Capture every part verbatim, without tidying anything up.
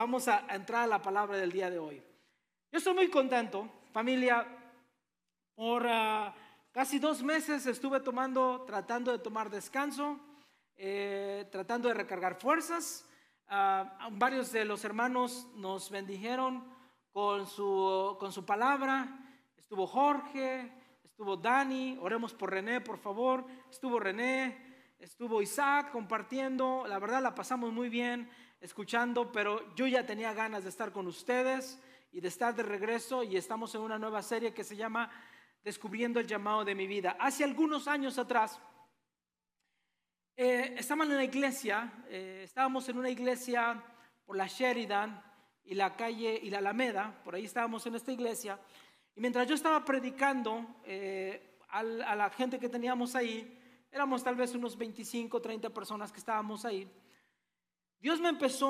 Vamos a entrar a la palabra del día de hoy. Yo estoy muy contento, familia. Por uh, casi dos meses estuve tomando, tratando de tomar descanso, eh, tratando de recargar fuerzas. Uh, varios de los hermanos nos bendijeron con su, con su palabra. Estuvo Jorge, estuvo Dani. Oremos por René, por favor. Estuvo René, estuvo Isaac compartiendo. La verdad la pasamos muy bien escuchando, pero yo ya tenía ganas de estar con ustedes y de estar de regreso, y estamos en una nueva serie que se llama Descubriendo el llamado de mi vida. Hace algunos años atrás eh, estábamos en la iglesia, eh, estábamos en una iglesia por la Sheridan y la calle y la Alameda, por ahí estábamos en esta iglesia, y mientras yo estaba predicando eh, a, a la gente que teníamos ahí, éramos tal vez unos veinticinco, treinta personas que estábamos ahí. Dios me empezó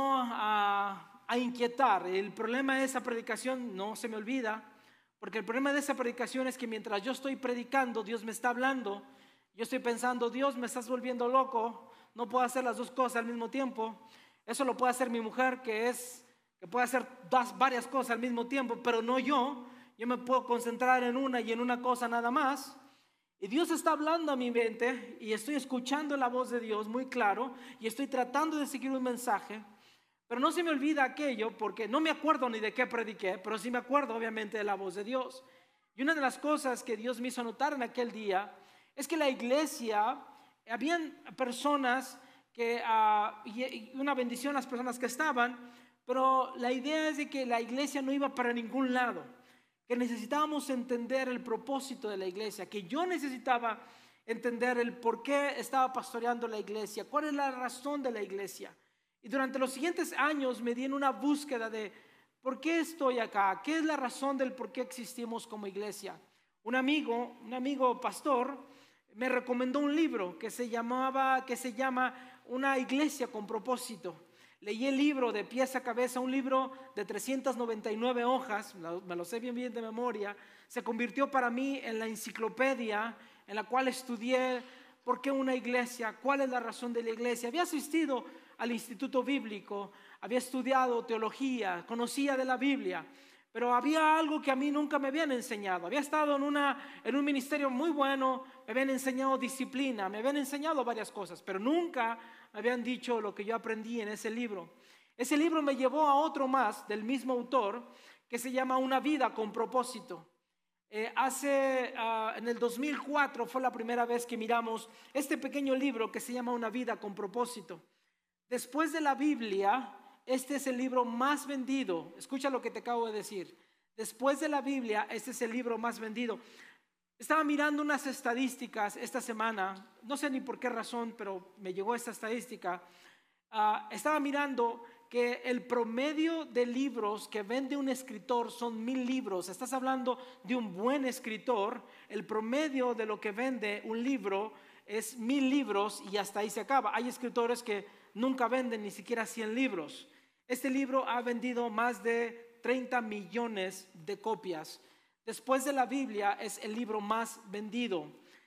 a, a inquietar. El problema de esa predicación no se me olvida, porque el problema de esa predicación es que mientras yo estoy predicando, Dios me está hablando. Yo estoy pensando, Dios, me estás volviendo loco, no puedo hacer las dos cosas al mismo tiempo. Eso lo puede hacer mi mujer, que es que puede hacer dos, varias cosas al mismo tiempo, pero no yo. Yo me puedo concentrar en una y en una cosa nada más. Y Dios está hablando a mi mente y estoy escuchando la voz de Dios muy claro y estoy tratando de seguir un mensaje, pero no se me olvida aquello, porque no me acuerdo ni de qué prediqué, pero sí me acuerdo obviamente de la voz de Dios. Y una de las cosas que Dios me hizo notar en aquel día es que la iglesia, habían personas que, uh, y una bendición a las personas que estaban, pero la idea es de que la iglesia no iba para ningún lado, que necesitábamos entender el propósito de la iglesia, que yo necesitaba entender el por qué estaba pastoreando la iglesia, cuál es la razón de la iglesia. Y durante los siguientes años me di en una búsqueda de por qué estoy acá, qué es la razón del por qué existimos como iglesia. Un amigo, un amigo pastor, me recomendó un libro que se llamaba, que se llama Una iglesia con propósito. Leí el libro de pies a cabeza, un libro de trescientas noventa y nueve hojas, me lo sé bien bien de memoria. Se convirtió para mí en la enciclopedia en la cual estudié por qué una iglesia, cuál es la razón de la iglesia. Había asistido al instituto bíblico, había estudiado teología, conocía de la Biblia, pero había algo que a mí nunca me habían enseñado. Había estado en, una, en un ministerio muy bueno, me habían enseñado disciplina, me habían enseñado varias cosas, pero nunca me habían dicho lo que yo aprendí en ese libro. Ese libro me llevó a otro más del mismo autor que se llama Una vida con propósito. Eh, hace, uh, en el dos mil cuatro fue la primera vez que miramos este pequeño libro que se llama Una vida con propósito. Después de la Biblia, este es el libro más vendido. Escucha lo que te acabo de decir. Después de la Biblia, este es el libro más vendido. Estaba mirando unas estadísticas esta semana, no sé ni por qué razón, pero me llegó esta estadística. Uh, estaba mirando que el promedio de libros que vende un escritor son mil libros. Estás hablando de un buen escritor. El promedio de lo que vende un libro es mil libros y hasta ahí se acaba. Hay escritores que nunca venden ni siquiera cien libros. Este libro ha vendido más de treinta millones de copias. Después de la Biblia es el libro más vendido.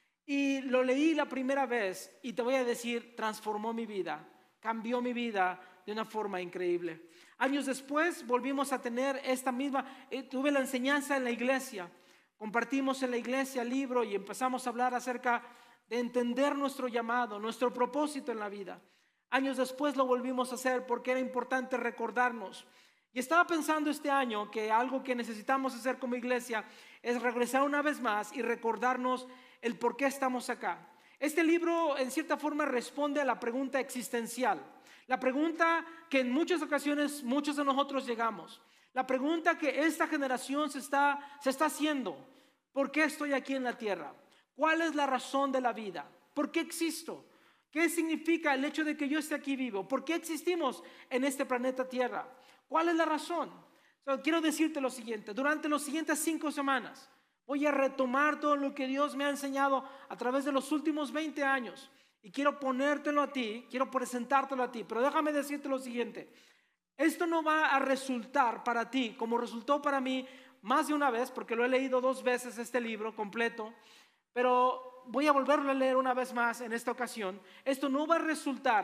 Y lo leí la primera vez y te voy a decir, transformó mi vida, cambió mi vida de una forma increíble. Años después volvimos a tener esta misma, eh, tuve la enseñanza en la iglesia, compartimos en la iglesia el libro y empezamos a hablar acerca de entender nuestro llamado, nuestro propósito en la vida. Años después lo volvimos a hacer porque era importante recordarnos. Y estaba pensando este año que algo que necesitamos hacer como iglesia es regresar una vez más y recordarnos el por qué estamos acá. Este libro en cierta forma responde a la pregunta existencial, la pregunta que en muchas ocasiones muchos de nosotros llegamos, la pregunta que esta generación se está, se está haciendo: ¿por qué estoy aquí en la tierra? ¿Cuál es la razón de la vida? ¿Por qué existo? ¿Qué significa el hecho de que yo esté aquí vivo? ¿Por qué existimos en este planeta Tierra? ¿Cuál es la razón? So, quiero decirte lo siguiente: durante las siguientes cinco semanas voy a retomar todo lo que Dios me ha enseñado a través de los últimos veinte años y quiero ponértelo a ti, quiero presentártelo a ti. Pero déjame decirte lo siguiente: esto no va a resultar para ti como resultó para mí más de una vez, porque lo he leído dos veces este libro completo, pero voy a volverlo a leer una vez más en esta ocasión. Esto no va a resultar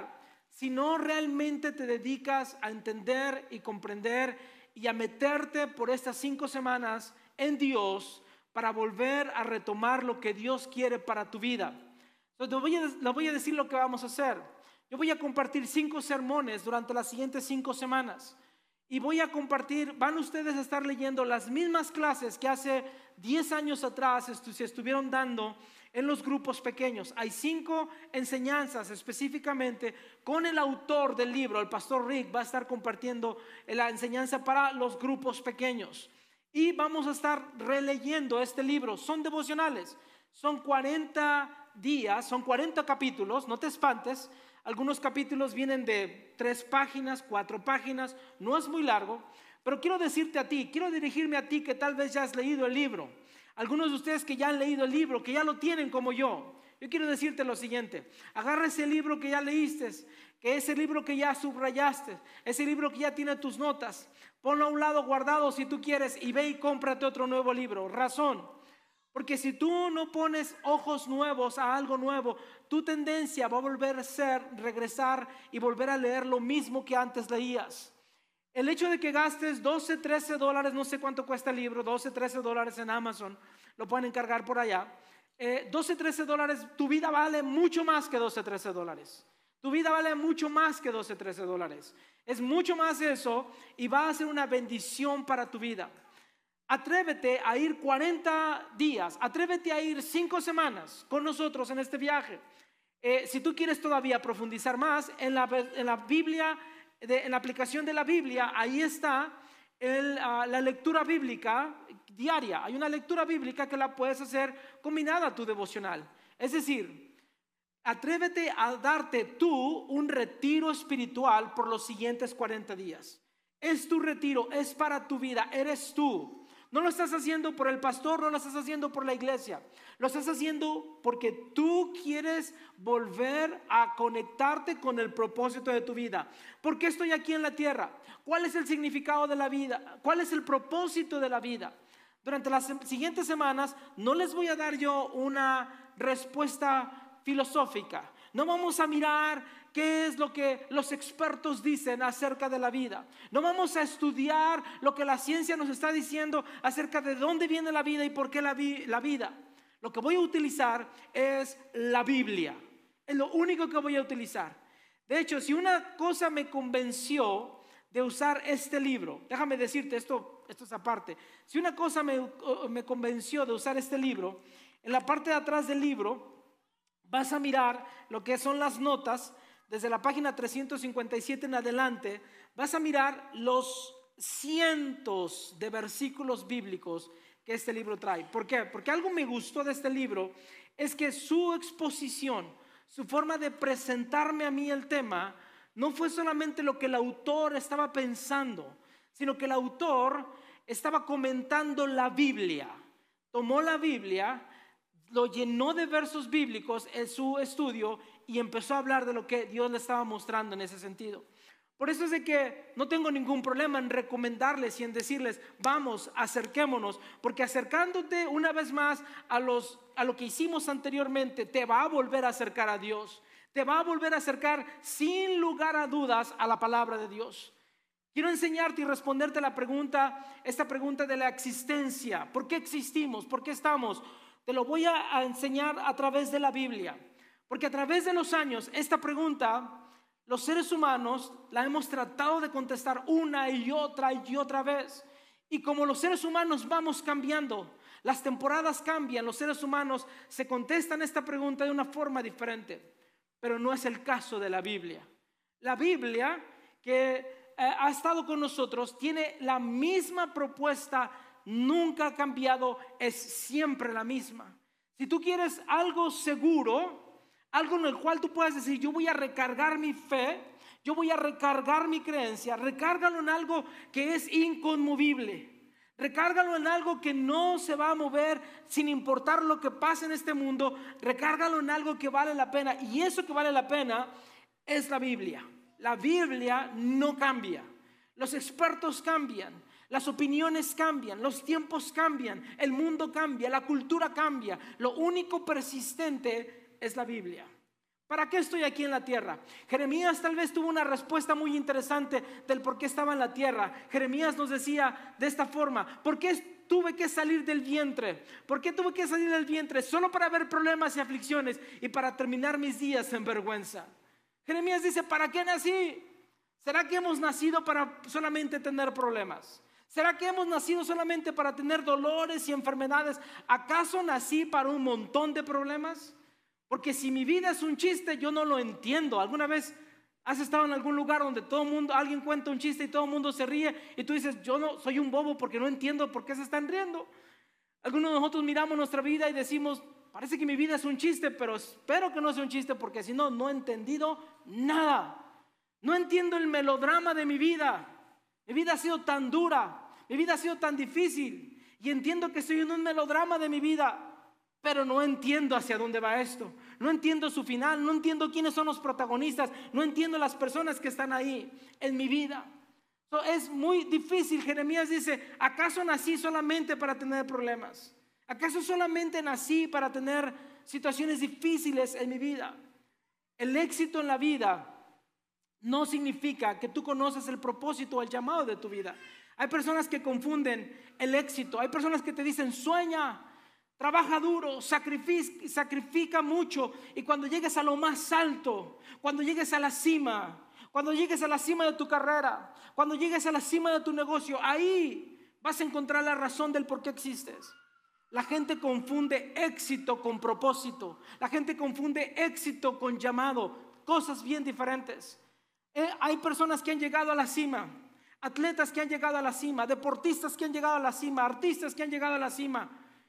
si no realmente te dedicas a entender y comprender y a meterte por estas cinco semanas en Dios para volver a retomar lo que Dios quiere para tu vida. Entonces, les voy a, les voy a decir lo que vamos a hacer. Yo voy a compartir cinco sermones durante las siguientes cinco semanas. Y voy a compartir, van ustedes a estar leyendo las mismas clases que hace diez años atrás se estuvieron dando en los grupos pequeños. Hay cinco enseñanzas específicamente con el autor del libro, el pastor Rick va a estar compartiendo la enseñanza para los grupos pequeños. Y vamos a estar releyendo este libro. Son devocionales, son cuarenta días, son cuarenta capítulos, no te espantes. Algunos capítulos vienen de tres páginas, cuatro páginas, no es muy largo, pero quiero decirte a ti, quiero dirigirme a ti que tal vez ya has leído el libro. Algunos de ustedes que ya han leído el libro, que ya lo tienen como yo. Yo quiero decirte lo siguiente: agarra ese libro que ya leíste, que ese libro que ya subrayaste, ese libro que ya tiene tus notas, ponlo a un lado guardado si tú quieres y ve y cómprate otro nuevo libro. Razón: porque si tú no pones ojos nuevos a algo nuevo, tu tendencia va a volver a ser regresar y volver a leer lo mismo que antes leías. El hecho de que gastes doce, trece dólares, no sé cuánto cuesta el libro, doce, trece dólares en Amazon, lo pueden encargar por allá. Eh, doce, trece dólares, tu vida vale mucho más que doce, trece dólares. Tu vida vale mucho más que doce, trece dólares. Es mucho más eso y va a ser una bendición para tu vida. Atrévete a ir cuarenta días, atrévete a ir cinco semanas con nosotros en este viaje. Eh, si tú quieres todavía profundizar más, en la, en la Biblia, de, en la aplicación de la Biblia, ahí está el, uh, la lectura bíblica diaria. Hay una lectura bíblica que la puedes hacer combinada a tu devocional. Es decir, atrévete a darte tú un retiro espiritual por los siguientes cuarenta días. Es tu retiro, es para tu vida, eres tú. No lo estás haciendo por el pastor, no lo estás haciendo por la iglesia. Lo estás haciendo porque tú quieres volver a conectarte con el propósito de tu vida. ¿Por qué estoy aquí en la tierra? ¿Cuál es el significado de la vida? ¿Cuál es el propósito de la vida? Durante las siguientes semanas no les voy a dar yo una respuesta filosófica. No vamos a mirar qué es lo que los expertos dicen acerca de la vida. No vamos a estudiar lo que la ciencia nos está diciendo acerca de dónde viene la vida y por qué la, vi- la vida. Lo que voy a utilizar es la Biblia. Es lo único que voy a utilizar. De hecho, si una cosa me convenció de usar este libro, déjame decirte esto, esto es aparte. Si una cosa me, me convenció de usar este libro, en la parte de atrás del libro vas a mirar lo que son las notas. Desde la página trescientos cincuenta y siete en adelante vas a mirar los cientos de versículos bíblicos que este libro trae. ¿Por qué? Porque algo me gustó de este libro es que su exposición, su forma de presentarme a mí el tema, no fue solamente lo que el autor estaba pensando, sino que el autor estaba comentando la Biblia. Tomó la Biblia, lo llenó de versos bíblicos en su estudio y empezó a hablar de lo que Dios le estaba mostrando en ese sentido. Por eso es de que no tengo ningún problema en recomendarles y en decirles, vamos, acerquémonos, porque acercándote una vez más a, los, a lo que hicimos anteriormente, te va a volver a acercar a Dios, te va a volver a acercar sin lugar a dudas a la palabra de Dios. Quiero enseñarte y responderte la pregunta, esta pregunta de la existencia. ¿Por qué existimos? ¿Por qué estamos? Te lo voy a, a enseñar a través de la Biblia. Porque a través de los años, esta pregunta, los seres humanos la hemos tratado de contestar una y otra y otra vez. Y como los seres humanos vamos cambiando, las temporadas cambian, los seres humanos se contestan esta pregunta de una forma diferente. Pero no es el caso de la Biblia. La Biblia, que eh, ha estado con nosotros, tiene la misma propuesta, nunca ha cambiado, es siempre la misma. Si tú quieres algo seguro, algo en el cual tú puedas decir, yo voy a recargar mi fe, yo voy a recargar mi creencia, recárgalo en algo que es inconmovible. Recárgalo en algo que no se va a mover sin importar lo que pase en este mundo. Recárgalo en algo que vale la pena. Y eso que vale la pena es la Biblia. La Biblia no cambia. Los expertos cambian. Las opiniones cambian. Los tiempos cambian. El mundo cambia. La cultura cambia. Lo único persistente es la Biblia. ¿Para qué estoy aquí en la tierra? Jeremías tal vez tuvo una respuesta muy interesante del por qué estaba en la tierra. Jeremías nos decía de esta forma: ¿por qué tuve que salir del vientre? ¿Por qué tuve que salir del vientre? Solo para ver problemas y aflicciones y para terminar mis días en vergüenza. Jeremías dice: ¿para qué nací? ¿Será que hemos nacido para solamente tener problemas? ¿Será que hemos nacido solamente para tener dolores y enfermedades? ¿Acaso nací para un montón de problemas? Porque si mi vida es un chiste, yo no lo entiendo. ¿Alguna vez has estado en algún lugar donde todo el mundo, alguien cuenta un chiste y todo el mundo se ríe y tú dices: yo no soy un bobo porque no entiendo por qué se están riendo? Algunos de nosotros miramos nuestra vida y decimos: parece que mi vida es un chiste, pero espero que no sea un chiste, porque si no, no he entendido nada. No entiendo el melodrama de mi vida. Mi vida ha sido tan dura, mi vida ha sido tan difícil, y entiendo que estoy en un melodrama de mi vida, pero no entiendo hacia dónde va esto. No entiendo su final, no entiendo quiénes son los protagonistas, no entiendo las personas que están ahí en mi vida. So, es muy difícil. Jeremías dice: ¿acaso nací solamente para tener problemas? ¿Acaso solamente nací para tener situaciones difíciles en mi vida? El éxito en la vida no significa que tú conoces el propósito o el llamado de tu vida. Hay personas que confunden el éxito. Hay personas que te dicen: sueña, trabaja duro, sacrifica, sacrifica mucho, y cuando llegues a lo más alto, cuando llegues a la cima, cuando llegues a la cima de tu carrera, cuando llegues a la cima de tu negocio, ahí vas a encontrar la razón del por qué existes. La gente confunde éxito con propósito. La gente confunde éxito con llamado. Cosas bien diferentes. Eh, hay personas que han llegado a la cima, atletas que han llegado a la cima, deportistas que han llegado a la cima, artistas que han llegado a la cima,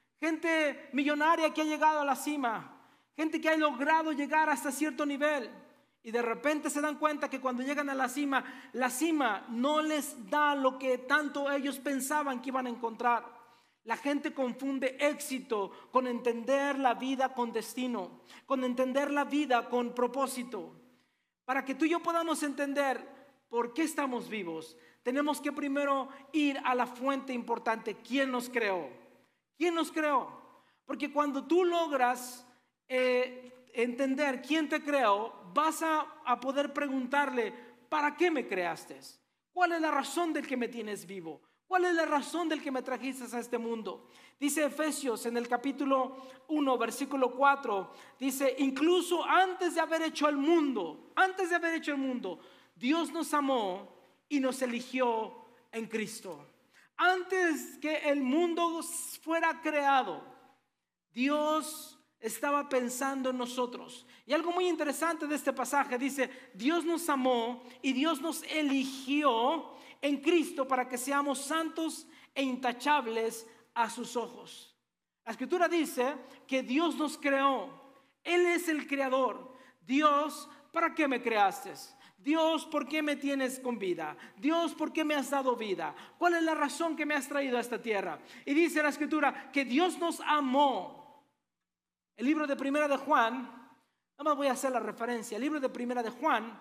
gente millonaria que ha llegado a la cima, gente que ha logrado llegar hasta cierto nivel, y de repente se dan cuenta que cuando llegan a la cima, la cima no les da lo que tanto ellos pensaban que iban a encontrar. La gente confunde éxito con entender la vida con destino, con entender la vida con propósito. Para que tú y yo podamos entender por qué estamos vivos, tenemos que primero ir a la fuente importante: ¿quién nos creó? ¿Quién nos creó? Porque cuando tú logras eh, entender quién te creó, vas a, a poder preguntarle: ¿para qué me creaste? ¿Cuál es la razón del que me tienes vivo? ¿Cuál es la razón del que me trajiste a este mundo? Dice Efesios en el capítulo uno, versículo cuatro, dice: incluso antes de haber hecho el mundo, antes de haber hecho el mundo, Dios nos amó y nos eligió en Cristo. Antes que el mundo fuera creado, Dios estaba pensando en nosotros. Y algo muy interesante de este pasaje dice: Dios nos amó y Dios nos eligió en Cristo para que seamos santos e intachables a sus ojos. La escritura dice que Dios nos creó. Él es el creador. Dios, ¿para qué me creaste? Dios, ¿por qué me tienes con vida? Dios, ¿por qué me has dado vida? ¿Cuál es la razón que me has traído a esta tierra? Y dice la escritura que Dios nos amó. El libro de Primera de Juan, nada más voy a hacer la referencia. El libro de Primera de Juan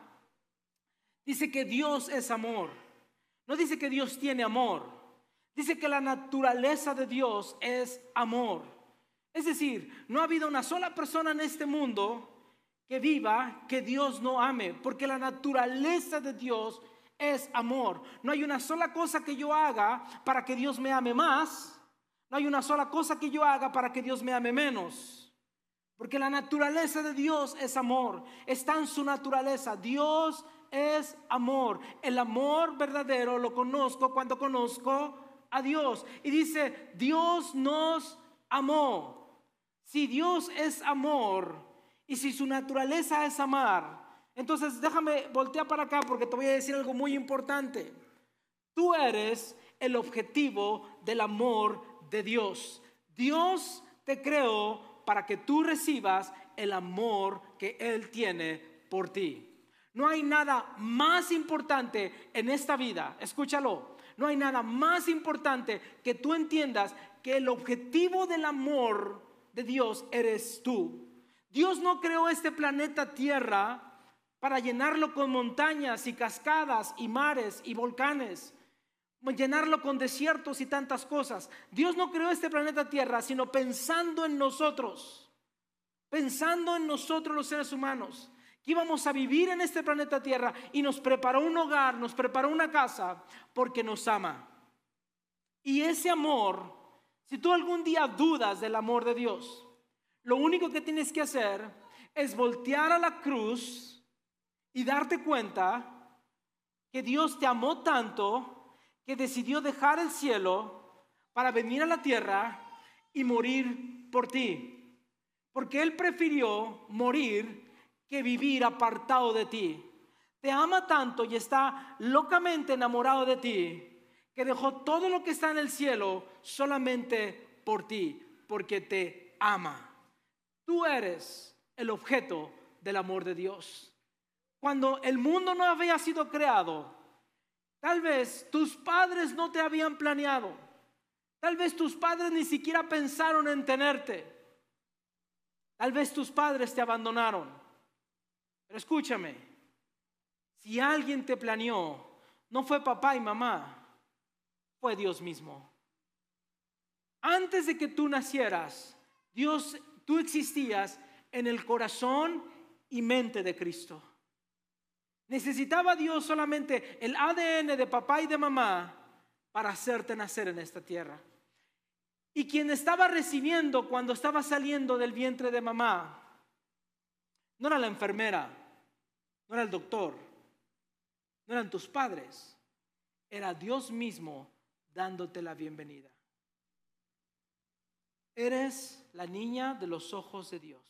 dice que Dios es amor. No dice que Dios tiene amor. Dice que la naturaleza de Dios es amor. Es decir, no ha habido una sola persona en este mundo que viva que Dios no ame, porque la naturaleza de Dios es amor. No hay una sola cosa que yo haga para que Dios me ame más. No hay una sola cosa que yo haga para que Dios me ame menos. Porque la naturaleza de Dios es amor. Está en su naturaleza. Dios es amor. El amor verdadero lo conozco cuando conozco a Dios. Y dice: Dios nos amó. Si Dios es amor y si su naturaleza es amar, entonces déjame voltear para acá porque te voy a decir algo muy importante. Tú eres el objetivo del amor de Dios. Dios te creó para que tú recibas el amor que Él tiene por ti. No hay nada más importante en esta vida, escúchalo, no hay nada más importante que tú entiendas que el objetivo del amor de Dios eres tú. Dios no creó este planeta Tierra para llenarlo con montañas y cascadas y mares y volcanes, llenarlo con desiertos y tantas cosas. Dios no creó este planeta Tierra sino pensando en nosotros, pensando en nosotros los seres humanos. que íbamos a vivir en este planeta Tierra y nos preparó un hogar, nos preparó una casa porque nos ama. Y ese amor, si tú algún día dudas del amor de Dios, lo único que tienes que hacer es voltear a la cruz y darte cuenta que Dios te amó tanto que decidió dejar el cielo para venir a la tierra y morir por ti. Porque Él prefirió morir que vivir apartado de ti. Te ama tanto y está locamente enamorado de ti que dejó todo lo que está en el cielo solamente por ti, porque te ama. Tú eres el objeto del amor de Dios. Cuando el mundo no había sido creado, tal vez tus padres no te habían planeado. Tal vez tus padres ni siquiera pensaron en tenerte. Tal vez tus padres te abandonaron. Pero escúchame, si alguien te planeó, no fue papá y mamá, fue Dios mismo. Antes de que tú nacieras, Dios, tú existías en el corazón y mente de Cristo. Necesitaba Dios solamente el A D N de papá y de mamá para hacerte nacer en esta tierra. Y quien estaba recibiendo cuando estaba saliendo del vientre de mamá, no era la enfermera, no era el doctor, no eran tus padres, era Dios mismo dándote la bienvenida. Eres la niña de los ojos de Dios.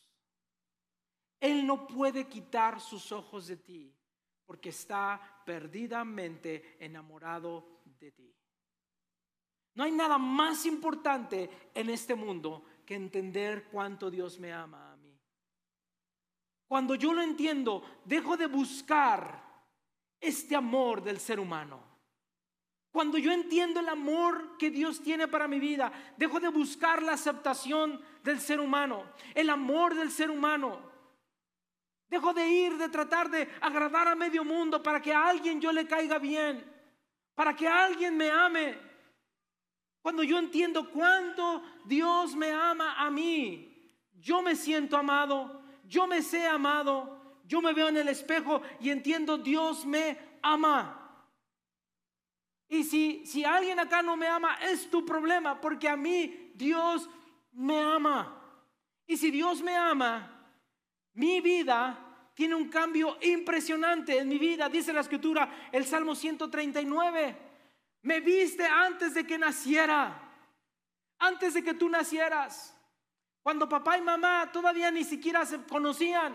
Él no puede quitar sus ojos de ti porque está perdidamente enamorado de ti. No hay nada más importante en este mundo que entender cuánto Dios me ama a mí. Cuando yo lo entiendo, dejo de buscar este amor del ser humano. Cuando yo entiendo el amor que Dios tiene para mi vida, dejo de buscar la aceptación del ser humano, el amor del ser humano. Dejo de ir, de tratar de agradar a medio mundo para que a alguien yo le caiga bien, para que alguien me ame. Cuando yo entiendo cuánto Dios me ama a mí, yo me siento amado. Yo me sé amado, yo me veo en el espejo y entiendo Dios me ama. Y si, si alguien acá no me ama, es tu problema, porque a mí Dios me ama. Y si Dios me ama, mi vida tiene un cambio impresionante en mi vida. Dice la escritura, el Salmo ciento treinta y nueve, me viste antes de que naciera, antes de que tú nacieras. Cuando papá y mamá todavía ni siquiera se conocían,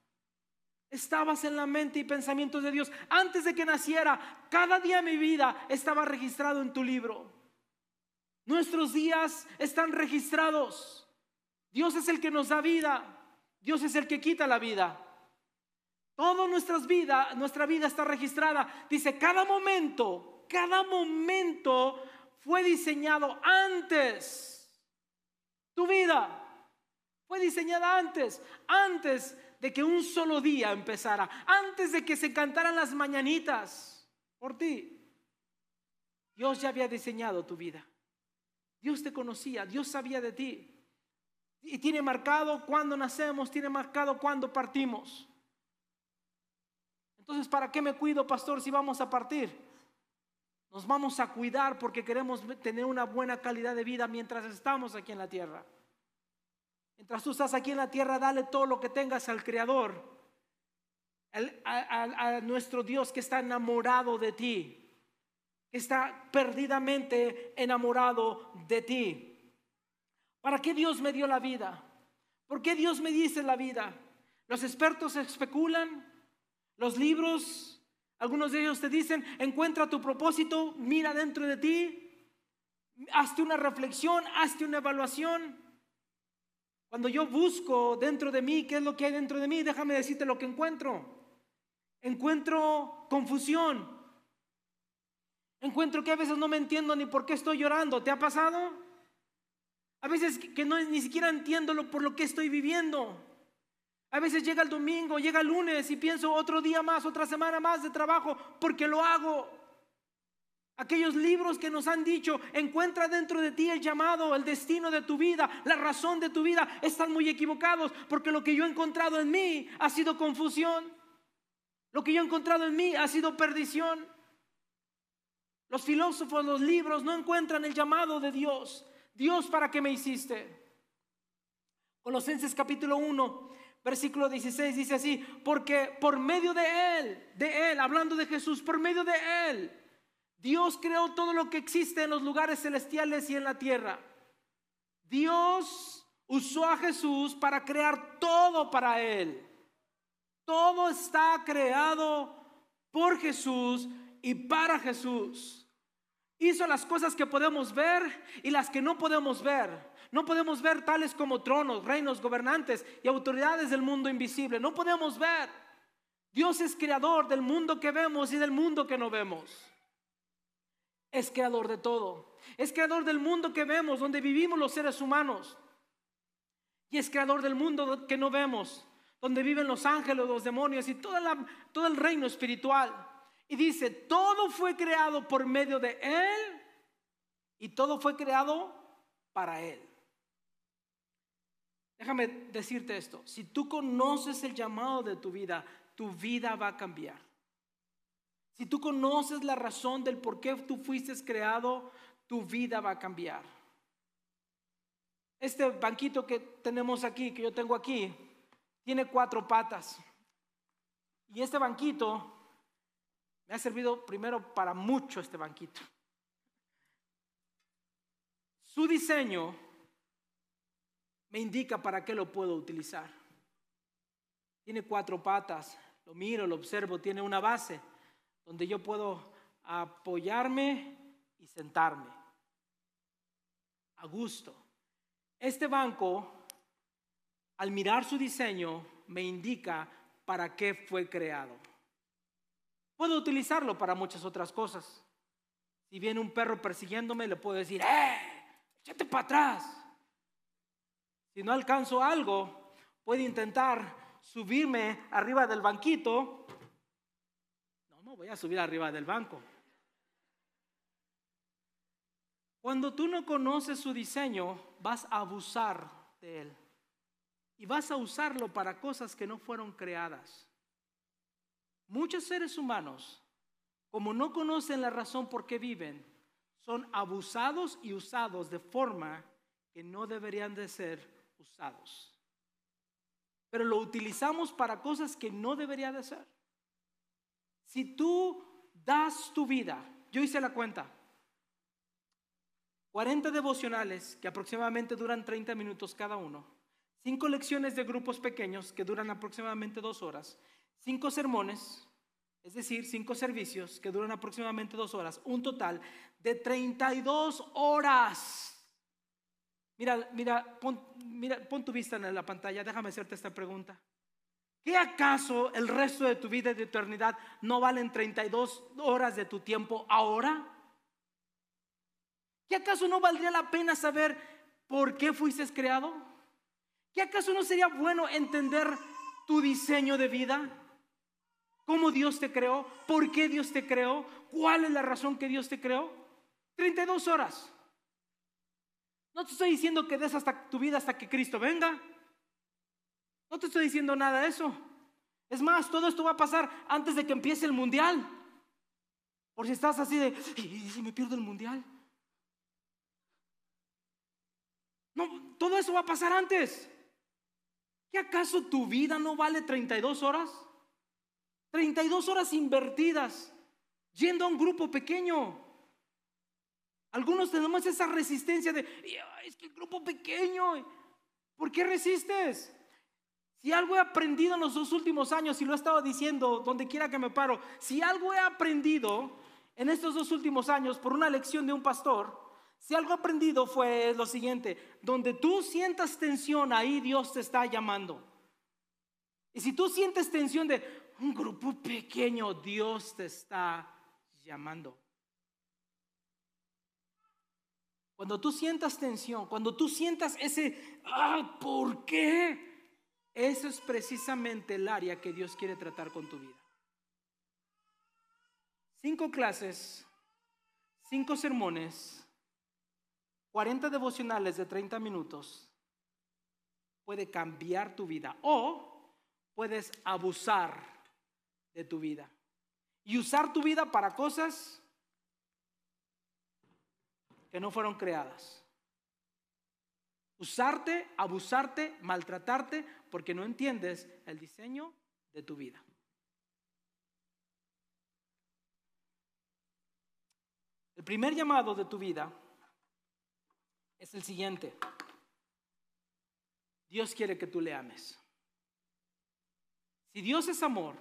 estabas en la mente y pensamientos de Dios. Antes de que naciera, cada día de mi vida estaba registrado en tu libro. Nuestros días están registrados. Dios es el que nos da vida. Dios es el que quita la vida. Toda nuestras vidas, nuestra vida está registrada. Dice, cada momento, cada momento fue diseñado antes. Tu vida fue diseñada antes, antes de que un solo día empezara, antes de que se cantaran las mañanitas por ti. Dios ya había diseñado tu vida. Dios te conocía, Dios sabía de ti. Y tiene marcado cuándo nacemos, tiene marcado cuándo partimos. Entonces, ¿para qué me cuido, pastor, si vamos a partir? Nos vamos a cuidar porque queremos tener una buena calidad de vida mientras estamos aquí en la tierra. Mientras tú estás aquí en la tierra, dale todo lo que tengas al Creador, al, a, a, a nuestro Dios que está enamorado de ti, que está perdidamente enamorado de ti. ¿Para qué Dios me dio la vida? ¿Por qué Dios me dice la vida? Los expertos especulan, los libros, algunos de ellos te dicen, encuentra tu propósito, mira dentro de ti, hazte una reflexión, hazte una evaluación. Cuando yo busco dentro de mí, ¿qué es lo que hay dentro de mí? Déjame decirte lo que encuentro. Encuentro confusión. Encuentro que a veces no me entiendo ni por qué estoy llorando. ¿Te ha pasado? A veces que no, ni siquiera entiendo lo, por lo que estoy viviendo. A veces llega el domingo, llega el lunes y pienso otro día más, otra semana más de trabajo porque lo hago. Aquellos libros que nos han dicho, encuentra dentro de ti el llamado, el destino de tu vida, la razón de tu vida, están muy equivocados, porque lo que yo he encontrado en mí ha sido confusión. Lo que yo he encontrado en mí ha sido perdición. Los filósofos, los libros no encuentran el llamado de Dios. Dios, ¿para qué me hiciste? Colosenses capítulo uno, versículo dieciséis dice así: porque por medio de Él, de Él, hablando de Jesús, por medio de Él, Dios creó todo lo que existe en los lugares celestiales y en la tierra. Dios usó a Jesús para crear todo para Él. Todo está creado por Jesús y para Jesús. Hizo las cosas que podemos ver y las que no podemos ver. No podemos ver tales como tronos, reinos, gobernantes y autoridades del mundo invisible. No podemos ver. Dios es creador del mundo que vemos y del mundo que no vemos. Es creador de todo. Es creador del mundo que vemos, donde vivimos los seres humanos. Y es creador del mundo que no vemos, donde viven los ángeles, los demonios y toda la, todo el reino espiritual. Y dice, todo fue creado por medio de Él y todo fue creado para Él. Déjame decirte esto: si tú conoces el llamado de tu vida, tu vida va a cambiar. Si tú conoces la razón del por qué tú fuiste creado, tu vida va a cambiar. Este banquito que tenemos aquí, que yo tengo aquí, tiene cuatro patas. Y este banquito me ha servido primero para mucho este banquito. Su diseño me indica para qué lo puedo utilizar. Tiene cuatro patas, lo miro, lo observo, tiene una base donde yo puedo apoyarme y sentarme a gusto. Este banco, al mirar su diseño, me indica para qué fue creado. Puedo utilizarlo para muchas otras cosas. Si viene un perro persiguiéndome, le puedo decir, ¡eh! ¡Échate para atrás! Si no alcanzo algo, puedo intentar subirme arriba del banquito. No, no voy a subir arriba del banco. Cuando tú no conoces su diseño, vas a abusar de él. Y vas a usarlo para cosas que no fueron creadas. Muchos seres humanos, como no conocen la razón por qué viven, son abusados y usados de forma que no deberían de ser usados. Pero lo utilizamos para cosas que no debería de ser. Si tú das tu vida, yo hice la cuenta, cuarenta devocionales que aproximadamente duran treinta minutos cada uno, cinco lecciones de grupos pequeños que duran aproximadamente dos horas, cinco sermones, es decir, cinco servicios que duran aproximadamente dos horas, un total de treinta y dos horas. Mira, mira, pon, mira, pon tu vista en la pantalla, déjame hacerte esta pregunta. ¿Qué acaso el resto de tu vida y de tu eternidad no valen treinta y dos horas de tu tiempo ahora? ¿Qué acaso no valdría la pena saber por qué fuiste creado? ¿Qué acaso no sería bueno entender tu diseño de vida? ¿Cómo Dios te creó? ¿Por qué Dios te creó? ¿Cuál es la razón que Dios te creó? treinta y dos horas. No te estoy diciendo que des hasta tu vida hasta que Cristo venga. No te estoy diciendo nada de eso. Es más, todo esto va a pasar antes de que empiece el mundial. Por si estás así de, ¿y si me pierdo el mundial? No, todo eso va a pasar antes. ¿Qué acaso tu vida no vale treinta y dos horas? treinta y dos horas invertidas yendo a un grupo pequeño. Algunos tenemos esa resistencia de, es que el grupo pequeño, ¿por qué resistes? Si algo he aprendido en los dos últimos años, y lo he estado diciendo donde quiera que me paro, si algo he aprendido en estos dos últimos años por una lección de un pastor, si algo he aprendido fue lo siguiente: donde tú sientas tensión, ahí Dios te está llamando. Y si tú sientes tensión de un grupo pequeño, Dios te está llamando. Cuando tú sientas tensión, cuando tú sientas ese, ah, ¿por qué? Eso es precisamente el área que Dios quiere tratar con tu vida. Cinco clases cinco sermones, cuarenta devocionales de treinta minutos puede cambiar tu vida, o puedes abusar de tu vida y usar tu vida para cosas que no fueron creadas. Usarte, abusarte, maltratarte porque no entiendes el diseño de tu vida. El primer llamado de tu vida es el siguiente: Dios quiere que tú le ames. Si Dios es amor,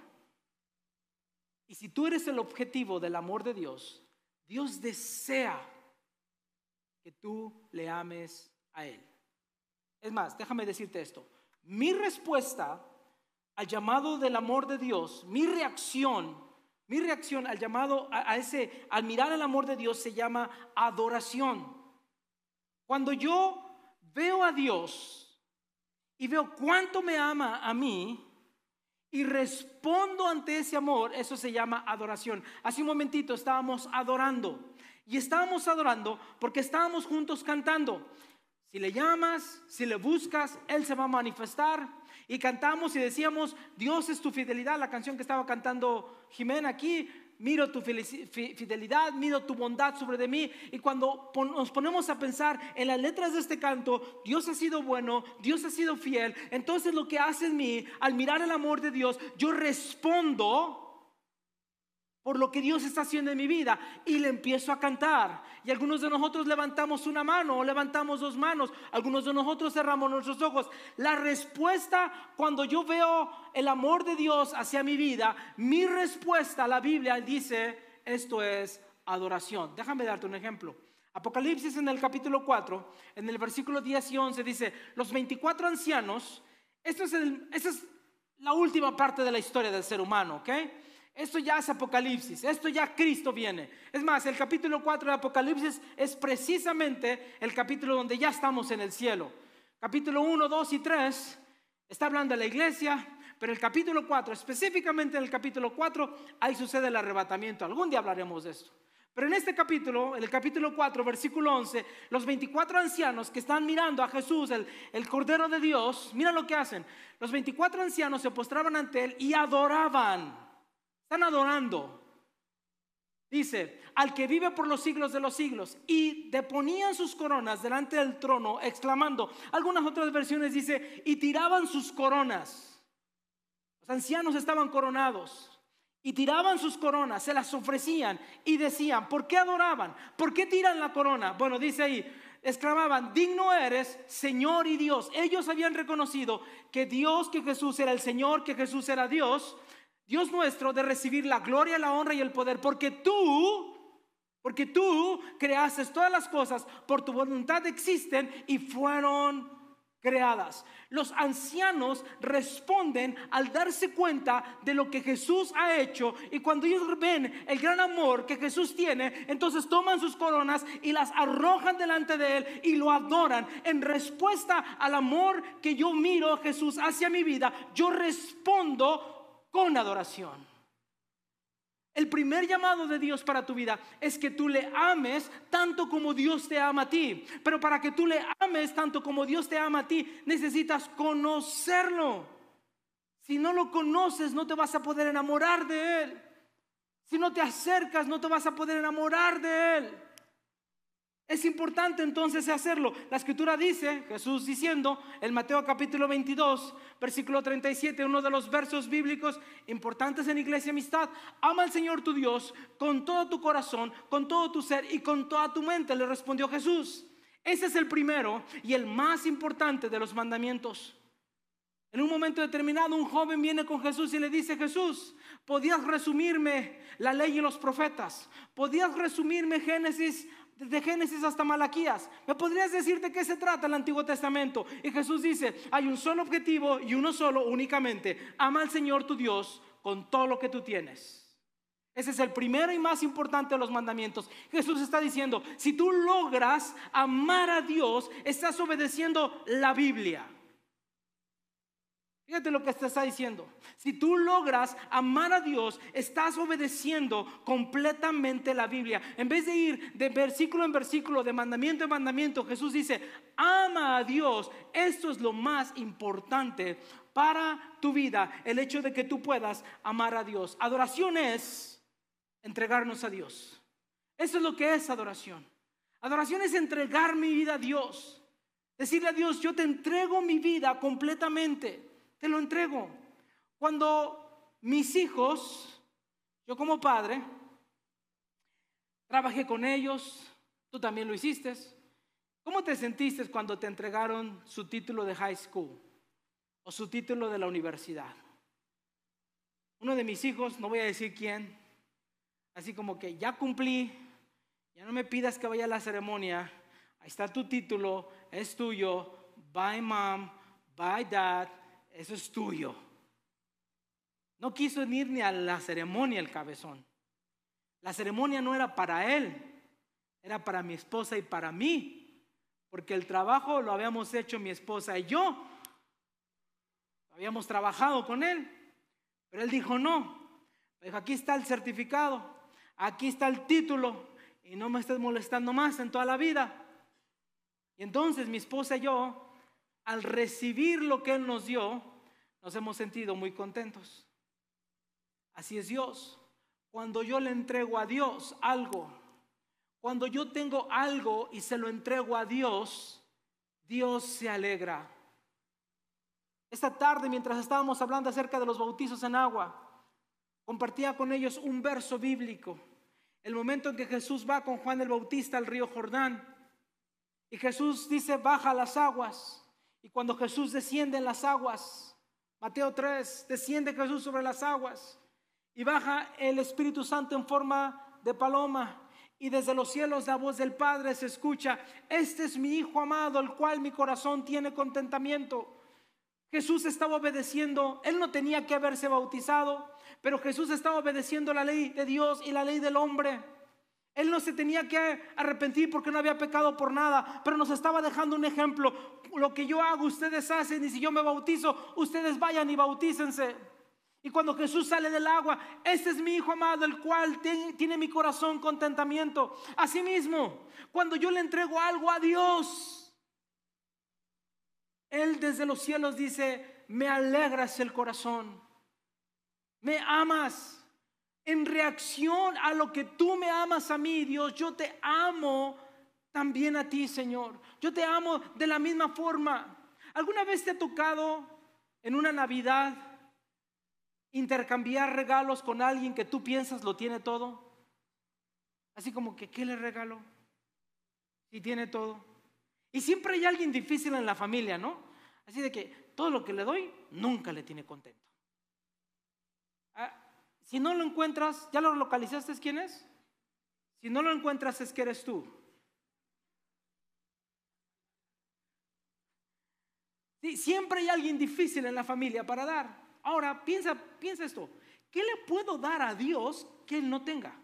y si tú eres el objetivo del amor de Dios, Dios desea que tú le ames a Él. Es más, déjame decirte esto: mi respuesta al llamado del amor de Dios, mi reacción, mi reacción al llamado a, a ese, al mirar el amor de Dios, se llama adoración. Cuando yo veo a Dios y veo cuánto me ama a mí y respondo ante ese amor, eso se llama adoración. Hace un momentito estábamos adorando, y estábamos adorando porque estábamos juntos cantando. Si le llamas, si le buscas, Él se va a manifestar. Y cantamos y decíamos: Dios es tu fidelidad, la canción que estaba cantando Jimena aquí. Miro tu fidelidad, miro tu bondad sobre de mí. Y cuando nos ponemos a pensar en las letras de este canto, Dios ha sido bueno, Dios ha sido fiel. Entonces lo que hace en mí, al mirar el amor de Dios, yo respondo por lo que Dios está haciendo en mi vida y le empiezo a cantar. Y algunos de nosotros levantamos una mano o levantamos dos manos. Algunos de nosotros cerramos nuestros ojos. La respuesta, cuando yo veo el amor de Dios hacia mi vida, mi respuesta a la Biblia dice: esto es adoración. Déjame darte un ejemplo. Apocalipsis, en el capítulo cuatro, en el versículo diez y once, dice: los veinticuatro ancianos. Esto es el, esta es la última parte de la historia del ser humano, ¿ok? Esto ya es Apocalipsis, esto ya Cristo viene. Es más, el capítulo cuatro de Apocalipsis es precisamente el capítulo donde ya estamos en el cielo. Capítulo uno, dos y tres está hablando de la iglesia, pero el capítulo cuatro, específicamente en el capítulo cuatro, ahí sucede el arrebatamiento. Algún día hablaremos de esto. Pero en este capítulo, en el capítulo cuatro, versículo once, los veinticuatro ancianos que están mirando a Jesús, el, el Cordero de Dios, mira lo que hacen. Los veinticuatro ancianos se postraban ante Él y adoraban. Están adorando. Dice: al que vive por los siglos de los siglos. Y deponían sus coronas delante del trono, exclamando. Algunas otras versiones dice: y tiraban sus coronas. Los ancianos estaban coronados y tiraban sus coronas, se las ofrecían y decían: ¿por qué adoraban? ¿Por qué tiran la corona? Bueno, dice ahí, exclamaban: digno eres, Señor y Dios. Ellos habían reconocido que Dios, que Jesús era el Señor, que Jesús era Dios, Dios nuestro, de recibir la gloria, la honra y el poder, porque tú, porque tú creaste todas las cosas, por tu voluntad existen y fueron creadas. Los ancianos responden al darse cuenta de lo que Jesús ha hecho, y cuando ellos ven el gran amor que Jesús tiene, entonces toman sus coronas y las arrojan delante de Él y lo adoran. En respuesta al amor que yo miro a Jesús hacia mi vida, yo respondo con adoración. El primer llamado de Dios para tu vida es que tú le ames tanto como Dios te ama a ti. Pero para que tú le ames tanto como Dios te ama a ti, necesitas conocerlo. Si no lo conoces, no te vas a poder enamorar de Él. Si no te acercas, no te vas a poder enamorar de Él. Es importante entonces hacerlo. La escritura dice, Jesús diciendo en Mateo capítulo veintidós, versículo treinta y siete, uno de los versos bíblicos importantes en Iglesia Amistad: ama al Señor tu Dios con todo tu corazón, con todo tu ser y con toda tu mente, le respondió Jesús. Ese es el primero y el más importante de los mandamientos. En un momento determinado, un joven viene con Jesús y le dice: Jesús, ¿podías resumirme la ley y los profetas? ¿Podías resumirme Génesis, de Génesis hasta Malaquías? ¿Me podrías decir de qué se trata el Antiguo Testamento? Y Jesús dice: hay un solo objetivo y uno solo únicamente: ama al Señor tu Dios con todo lo que tú tienes. Ese es el primero y más importante de los mandamientos. Jesús está diciendo: si tú logras amar a Dios, estás obedeciendo la Biblia. Fíjate lo que te está diciendo. Si tú logras amar a Dios, estás obedeciendo completamente la Biblia. En vez de ir de versículo en versículo, de mandamiento en mandamiento, Jesús dice, ama a Dios. Esto es lo más importante para tu vida, el hecho de que tú puedas amar a Dios. Adoración es entregarnos a Dios. Eso es lo que es adoración. Adoración es entregar mi vida a Dios. Decirle a Dios, yo te entrego mi vida completamente. Te lo entrego. Cuando mis hijos, yo como padre, trabajé con ellos, tú también lo hiciste. ¿Cómo te sentiste cuando te entregaron su título de high school o su título de la universidad? Uno de mis hijos, no voy a decir quién, así como que ya cumplí, ya no me pidas que vaya a la ceremonia, ahí está tu título, es tuyo, bye mom, bye dad. Eso es tuyo. No quiso ir ni a la ceremonia el cabezón. La ceremonia no era para él, era para mi esposa y para mí, porque el trabajo lo habíamos hecho mi esposa y yo. Habíamos trabajado con él, pero él dijo no. Dijo, aquí está el certificado, aquí está el título y no me estés molestando más en toda la vida. Y entonces mi esposa y yo, al recibir lo que Él nos dio, nos hemos sentido muy contentos. Así es Dios. Cuando yo le entrego a Dios algo, cuando yo tengo algo y se lo entrego a Dios, Dios se alegra. Esta tarde, mientras estábamos hablando acerca de los bautizos en agua, compartía con ellos un verso bíblico. El momento en que Jesús va con Juan el Bautista al río Jordán, y Jesús dice, baja las aguas. Y cuando Jesús desciende en las aguas, Mateo tres, desciende Jesús sobre las aguas y baja el Espíritu Santo en forma de paloma. Y desde los cielos la voz del Padre se escucha, este es mi Hijo amado, el cual mi corazón tiene contentamiento. Jesús estaba obedeciendo, Él no tenía que haberse bautizado, pero Jesús estaba obedeciendo la ley de Dios y la ley del hombre. Él no se tenía que arrepentir porque no había pecado por nada, pero nos estaba dejando un ejemplo. Lo que yo hago, ustedes hacen, y si yo me bautizo, ustedes vayan y bautícense. Y cuando Jesús sale del agua, este es mi Hijo amado, el cual te, tiene mi corazón contentamiento. Asimismo, cuando yo le entrego algo a Dios, Él desde los cielos dice, me alegras el corazón, me amas. En reacción a lo que tú me amas a mí, Dios, yo te amo también a ti, Señor. Yo te amo de la misma forma. ¿Alguna vez te ha tocado en una Navidad intercambiar regalos con alguien que tú piensas lo tiene todo? Así como que, ¿qué le regalo? Si tiene todo. Y siempre hay alguien difícil en la familia, ¿no? Así de que todo lo que le doy nunca le tiene contento. Ah, si no lo encuentras, ¿ya lo localizaste? ¿Quién es? Si no lo encuentras, es que eres tú. Sí, siempre hay alguien difícil en la familia para dar. Ahora, piensa, piensa esto. ¿Qué le puedo dar a Dios que Él no tenga?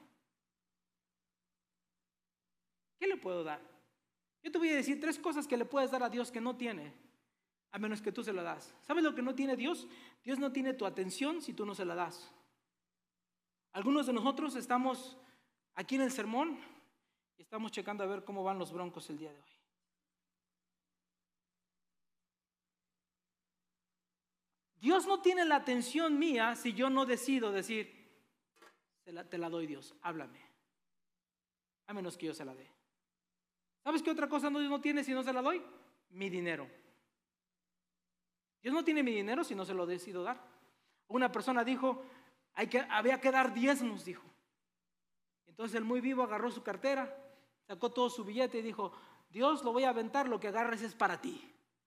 ¿Qué le puedo dar? Yo te voy a decir tres cosas que le puedes dar a Dios que no tiene, a menos que tú se lo das. ¿Sabes lo que no tiene Dios? Dios no tiene tu atención si tú no se la das. Algunos de nosotros estamos aquí en el sermón y estamos checando a ver cómo van los Broncos el día de hoy. Dios no tiene la atención mía si yo no decido decir, te la, te la doy Dios, háblame, a menos que yo se la dé. ¿Sabes qué otra cosa Dios no tiene si no se la doy? Mi dinero. Dios no tiene mi dinero si no se lo decido dar. Una persona dijo, hay que, había que dar diezmos, dijo. Entonces el muy vivo agarró su cartera, sacó todo su billete y dijo, Dios, lo voy a aventar, lo que agarres es para ti.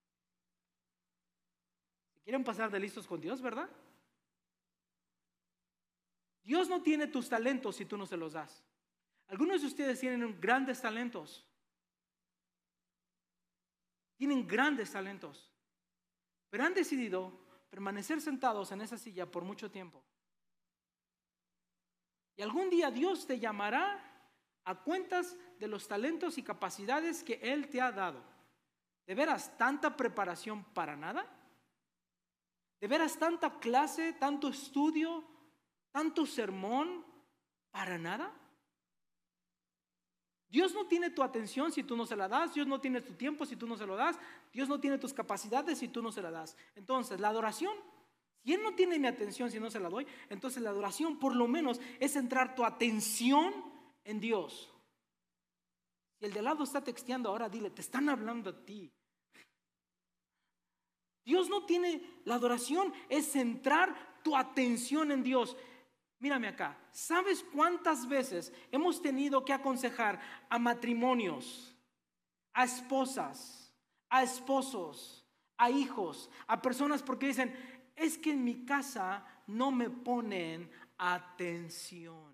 Si quieren pasar de listos con Dios, ¿verdad? Dios no tiene tus talentos si tú no se los das. Algunos de ustedes tienen grandes talentos. Tienen grandes talentos, pero han decidido permanecer sentados en esa silla por mucho tiempo. Y algún día Dios te llamará a cuentas de los talentos y capacidades que Él te ha dado. ¿De veras tanta preparación para nada? ¿De veras tanta clase, tanto estudio, tanto sermón para nada? Dios no tiene tu atención si tú no se la das. Dios no tiene tu tiempo si tú no se lo das. Dios no tiene tus capacidades si tú no se la das. Entonces, la adoración, si Él no tiene mi atención si no se la doy, entonces la adoración por lo menos es centrar tu atención en Dios. Si el de al lado está texteando, ahora dile, te están hablando a ti. Dios no tiene, la adoración es centrar tu atención en Dios. Mírame acá, ¿sabes cuántas veces hemos tenido que aconsejar a matrimonios, a esposas, a esposos, a hijos, a personas porque dicen, es que en mi casa no me ponen atención?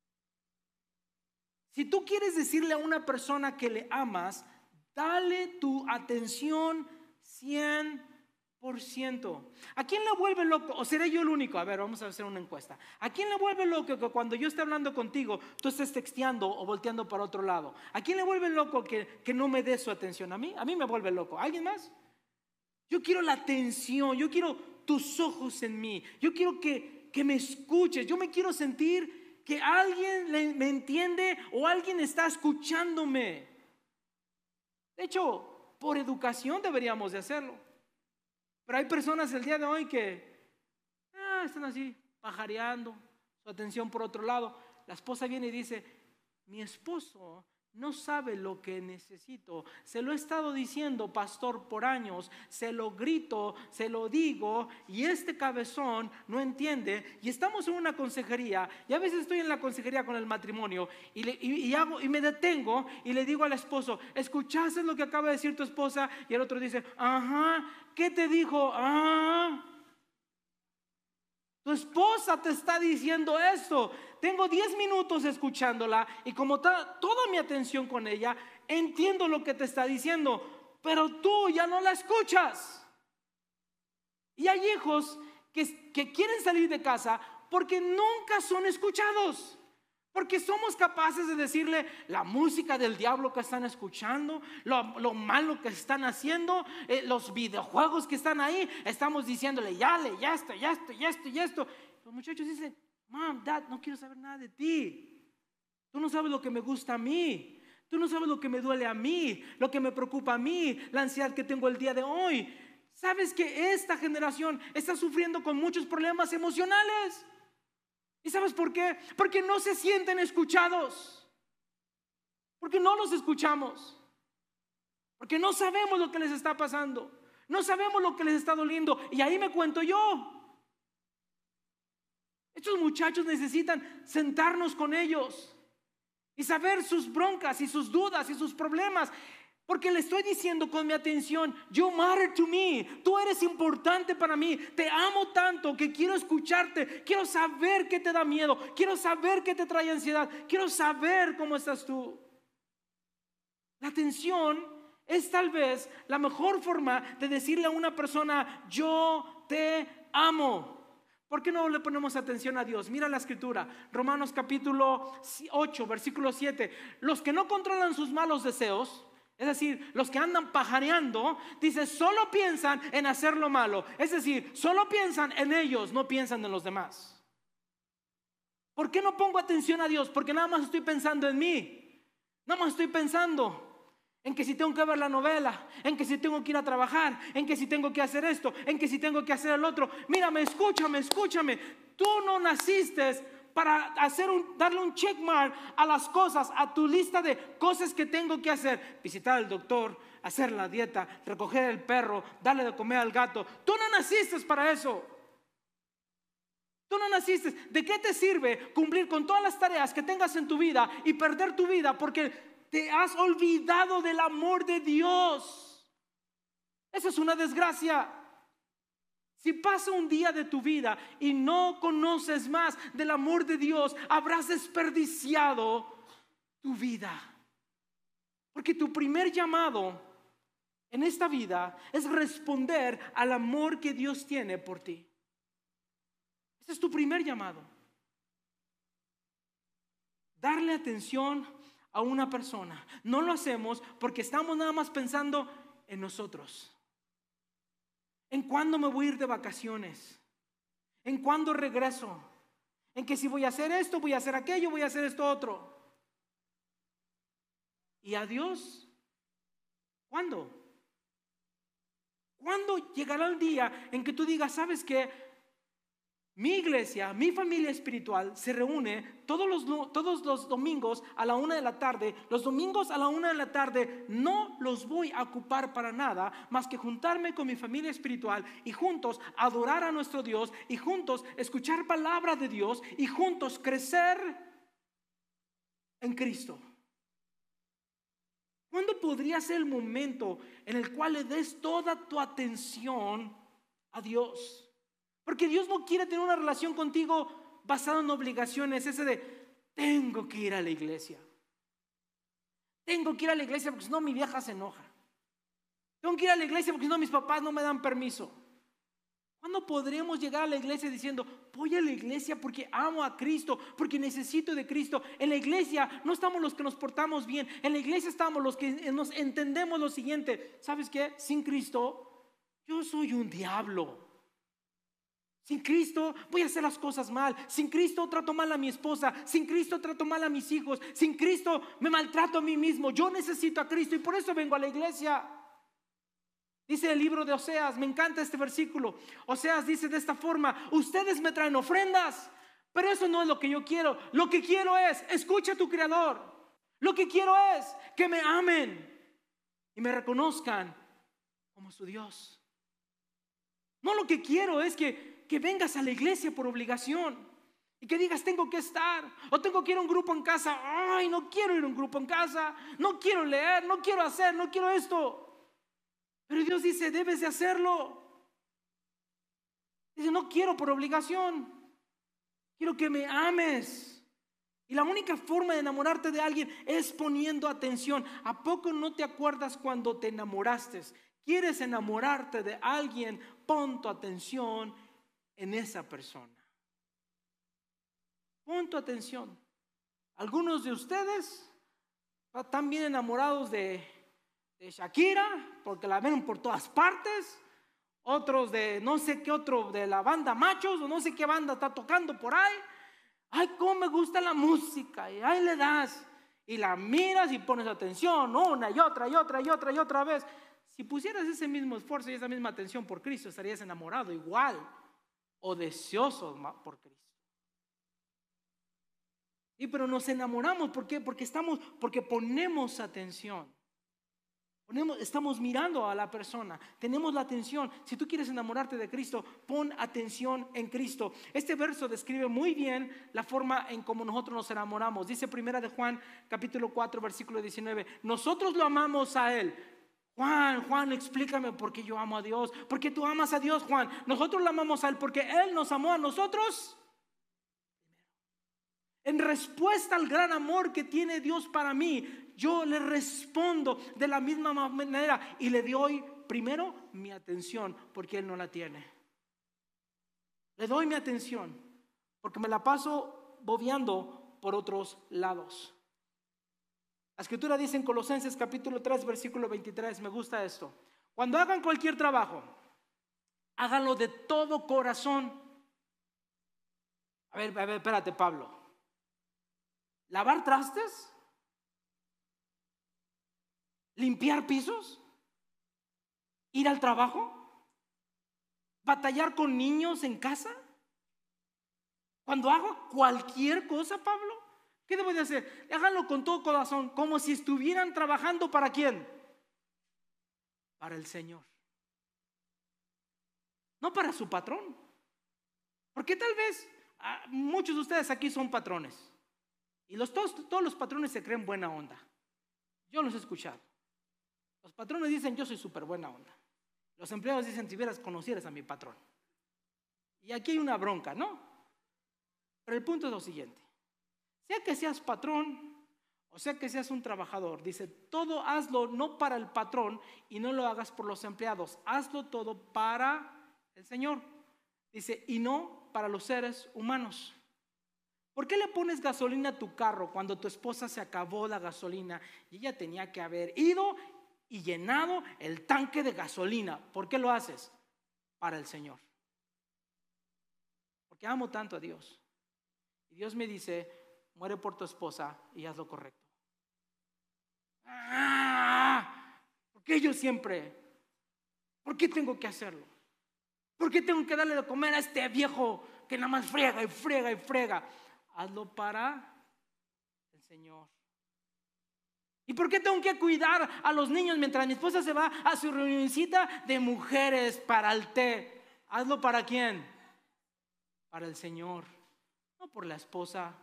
Si tú quieres decirle a una persona que le amas, dale tu atención cien por ciento. ¿A quién le vuelve loco? ¿O seré yo el único? A ver, vamos a hacer una encuesta. ¿A quién le vuelve loco que cuando yo esté hablando contigo, tú estés texteando o volteando para otro lado? ¿A quién le vuelve loco que, que no me dé su atención? ¿A mí? A mí me vuelve loco. ¿A alguien más? Yo quiero la atención, yo quiero tus ojos en mí, yo quiero que, que me escuches, yo me quiero sentir que alguien le, me entiende o alguien está escuchándome. De hecho, por educación deberíamos de hacerlo. Pero hay personas el día de hoy que ah, están así pajareando, su atención por otro lado. La esposa viene y dice, mi esposo no sabe lo que necesito. Se lo he estado diciendo, pastor, por años. Se lo grito, se lo digo, y este cabezón no entiende. Y estamos en una consejería, y a veces estoy en la consejería con el matrimonio, y, le, y, y, hago, y me detengo y le digo al esposo, ¿escuchaste lo que acaba de decir tu esposa? Y el otro dice, ajá, ¿qué te dijo? Ah, tu esposa te está diciendo esto. Tengo diez minutos escuchándola y como está toda mi atención con ella, entiendo lo que te está diciendo, pero tú ya no la escuchas. Y hay hijos que, que quieren salir de casa porque nunca son escuchados. Porque somos capaces de decirle la música del diablo que están escuchando, lo, lo malo que están haciendo, eh, los videojuegos que están ahí. Estamos diciéndole, ya le, ya esto, ya esto, ya esto, ya esto. Los muchachos dicen, Mom, Dad, no quiero saber nada de ti. Tú no sabes lo que me gusta a mí. Tú no sabes lo que me duele a mí, lo que me preocupa a mí, la ansiedad que tengo el día de hoy. ¿Sabes que esta generación está sufriendo con muchos problemas emocionales? ¿Y sabes por qué? Porque no se sienten escuchados. Porque no los escuchamos. Porque no sabemos lo que les está pasando. No sabemos lo que les está doliendo. Y ahí me cuento yo. Estos muchachos necesitan sentarnos con ellos y saber sus broncas y sus dudas y sus problemas. Porque le estoy diciendo con mi atención, you matter to me, tú eres importante para mí, te amo tanto que quiero escucharte, quiero saber qué te da miedo, quiero saber qué te trae ansiedad, quiero saber cómo estás tú. La atención es tal vez la mejor forma de decirle a una persona, yo te amo. ¿Por qué no le ponemos atención a Dios? Mira la escritura, Romanos capítulo ocho, versículo siete, los que no controlan sus malos deseos, es decir, los que andan pajareando, dice, solo piensan en hacer lo malo. Es decir, solo piensan en ellos, no piensan en los demás. ¿Por qué no pongo atención a Dios? Porque nada más estoy pensando en mí. Nada más estoy pensando en que si tengo que ver la novela, en que si tengo que ir a trabajar, en que si tengo que hacer esto, en que si tengo que hacer el otro. Mírame, escúchame, escúchame. Tú no naciste para hacer un, darle un check mark a las cosas, a tu lista de cosas que tengo que hacer. Visitar al doctor, hacer la dieta, recoger el perro, darle de comer al gato. Tú no naciste para eso. Tú no naciste. ¿De qué te sirve cumplir con todas las tareas que tengas en tu vida y perder tu vida porque te has olvidado del amor de Dios? Esa es una desgracia. Si pasa un día de tu vida y no conoces más del amor de Dios, habrás desperdiciado tu vida. Porque tu primer llamado en esta vida es responder al amor que Dios tiene por ti. Ese es tu primer llamado. Darle atención a una persona. No lo hacemos porque estamos nada más pensando en nosotros. ¿En cuándo me voy a ir de vacaciones? ¿En cuándo regreso? ¿En que si voy a hacer esto, voy a hacer aquello, voy a hacer esto otro? ¿Y a Dios? ¿Cuándo? ¿Cuándo llegará el día en que tú digas, sabes qué? Mi iglesia, mi familia espiritual se reúne todos los, todos los domingos a la una de la tarde. Los domingos a la una de la tarde no los voy a ocupar para nada más que juntarme con mi familia espiritual y juntos adorar a nuestro Dios y juntos escuchar palabra de Dios y juntos crecer en Cristo. ¿Cuándo podría ser el momento en el cual le des toda tu atención a Dios? Porque Dios no quiere tener una relación contigo basada en obligaciones, ese de tengo que ir a la iglesia. Tengo que ir a la iglesia porque si no mi vieja se enoja. Tengo que ir a la iglesia porque si no mis papás no me dan permiso. ¿Cuándo podremos llegar a la iglesia diciendo, voy a la iglesia porque amo a Cristo, porque necesito de Cristo? En la iglesia no estamos los que nos portamos bien. En la iglesia estamos los que nos entendemos lo siguiente. ¿Sabes qué? Sin Cristo, yo soy un diablo. Sin Cristo voy a hacer las cosas mal. Sin Cristo trato mal a mi esposa. Sin Cristo trato mal a mis hijos. Sin Cristo me maltrato a mí mismo. Yo necesito a Cristo y por eso vengo a la iglesia. Dice el libro de Oseas, me encanta este versículo. Oseas dice de esta forma: ustedes me traen ofrendas, pero eso no es lo que yo quiero. Lo que quiero es, escucha a tu Creador. Lo que quiero es que me amen y me reconozcan como su Dios. No, lo que quiero es que que vengas a la iglesia por obligación y que digas tengo que estar, o tengo que ir a un grupo en casa. Ay, no quiero ir a un grupo en casa, no quiero leer, no quiero hacer, no quiero esto. Pero Dios dice, debes de hacerlo. Dice, no quiero por obligación, quiero que me ames. Y la única forma de enamorarte de alguien es poniendo atención. ¿A poco no te acuerdas cuando te enamoraste? ¿Quieres enamorarte de alguien? Pon tu atención en esa persona. Pon tu atención. Algunos de ustedes están bien enamorados de, de Shakira porque la ven por todas partes. Otros de no sé qué otro, de la banda Machos, o no sé qué banda está tocando por ahí. Ay, cómo me gusta la música. Y ahí le das y la miras y pones atención una y otra y otra y otra y otra vez. Si pusieras ese mismo esfuerzo y esa misma atención por Cristo, estarías enamorado igual o deseoso por Cristo. Y pero nos enamoramos, ¿por qué? Porque estamos, porque ponemos atención. Ponemos, estamos mirando a la persona, tenemos la atención. Si tú quieres enamorarte de Cristo, pon atención en Cristo. Este verso describe muy bien la forma en cómo nosotros nos enamoramos. Dice primera de Juan, capítulo cuatro, versículo diecinueve. Nosotros lo amamos a Él. Juan, Juan, explícame por qué yo amo a Dios. ¿Por qué tú amas a Dios, Juan? Nosotros lo amamos a Él porque Él nos amó a nosotros. En respuesta al gran amor que tiene Dios para mí, yo le respondo de la misma manera y le doy primero mi atención porque Él no la tiene. Le doy mi atención porque me la paso bobeando por otros lados. La escritura dice en Colosenses capítulo tres versículo veintitrés, me gusta esto: cuando hagan cualquier trabajo, háganlo de todo corazón. A ver, a ver, espérate, Pablo. ¿Lavar trastes? ¿Limpiar pisos? ¿Ir al trabajo? ¿Batallar con niños en casa? Cuando hago cualquier cosa, Pablo, ¿qué debo de hacer? Háganlo con todo corazón, como si estuvieran trabajando ¿para quién? Para el Señor. No para su patrón. Porque tal vez ah, muchos de ustedes aquí son patrones. Y los, todos, todos los patrones se creen buena onda. Yo los he escuchado. Los patrones dicen yo soy súper buena onda. Los empleados dicen si hubieras conocieras a mi patrón. Y aquí hay una bronca, ¿no? Pero el punto es lo siguiente: sea que seas patrón o sea que seas un trabajador, dice, todo hazlo no para el patrón y no lo hagas por los empleados. Hazlo todo para el Señor. Dice, y no para los seres humanos. ¿Por qué le pones gasolina a tu carro cuando tu esposa se acabó la gasolina y ella tenía que haber ido y llenado el tanque de gasolina? ¿Por qué lo haces? para el Señor. Porque amo tanto a Dios. Y Dios me dice, muere por tu esposa y haz lo correcto. ¡Ah! ¿Por qué yo siempre? ¿Por qué tengo que hacerlo? ¿Por qué tengo que darle de comer a este viejo que nada más friega y friega y friega? Hazlo para el Señor. ¿Y por qué tengo que cuidar a los niños mientras mi esposa se va a su reunioncita de mujeres para el té? ¿Hazlo para quién? Para el Señor, no por la esposa.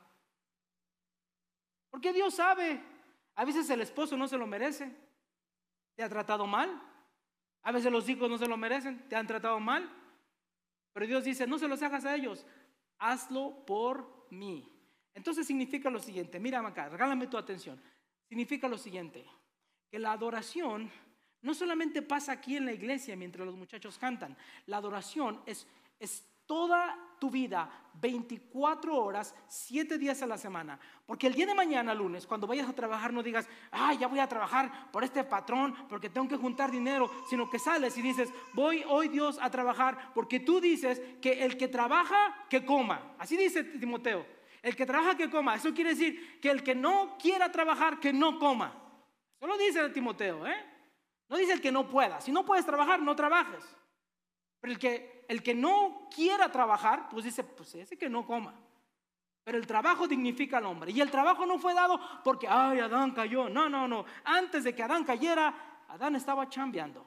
Porque Dios sabe, a veces el esposo no se lo merece. ¿Te ha tratado mal? A veces los hijos no se lo merecen, te han tratado mal. Pero Dios dice, no se los hagas a ellos, hazlo por mí. Entonces significa lo siguiente, mírame acá, regálame tu atención. Significa lo siguiente, que la adoración no solamente pasa aquí en la iglesia mientras los muchachos cantan. La adoración es, es toda tu vida, veinticuatro horas, siete días a la semana. Porque el día de mañana, lunes, cuando vayas a trabajar, no digas, ay, ya voy a trabajar por este patrón porque tengo que juntar dinero, sino que sales y dices, voy hoy, Dios, a trabajar, porque tú dices que el que trabaja, que coma. Así dice Timoteo. El que trabaja, que coma. Eso quiere decir que el que no quiera trabajar, que no coma. Eso lo dice Timoteo, ¿eh? No dice el que no pueda. Si no puedes trabajar, no trabajes. Pero el que, el que no quiera trabajar, pues dice, pues ese que no coma. Pero el trabajo dignifica al hombre. Y el trabajo no fue dado porque, ay, Adán cayó. No, no, no. Antes de que Adán cayera, Adán estaba chambeando.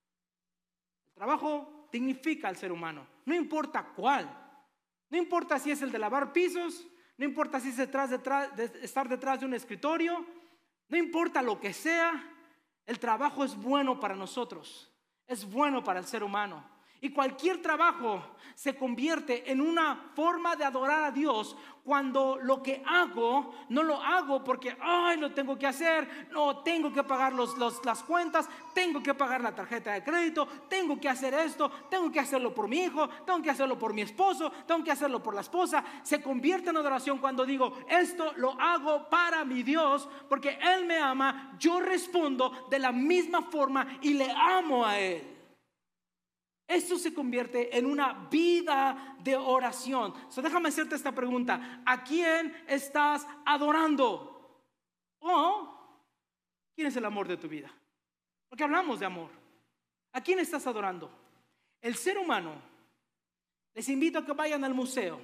El trabajo dignifica al ser humano. No importa cuál. No importa si es el de lavar pisos. No importa si es detrás, detrás, de estar detrás de un escritorio. No importa lo que sea. El trabajo es bueno para nosotros. Es bueno para el ser humano. Y cualquier trabajo se convierte en una forma de adorar a Dios cuando lo que hago, no lo hago porque, ay, lo tengo que hacer, no, tengo que pagar los, los, las cuentas, tengo que pagar la tarjeta de crédito, tengo que hacer esto, tengo que hacerlo por mi hijo, tengo que hacerlo por mi esposo, tengo que hacerlo por la esposa. Se convierte en adoración cuando digo, esto lo hago para mi Dios porque Él me ama, yo respondo de la misma forma y le amo a Él. Esto se convierte en una vida de oración. So, déjame hacerte esta pregunta. ¿A quién estás adorando? ¿O quién es el amor de tu vida? Porque hablamos de amor. ¿A quién estás adorando? El ser humano. Les invito a que vayan al museo.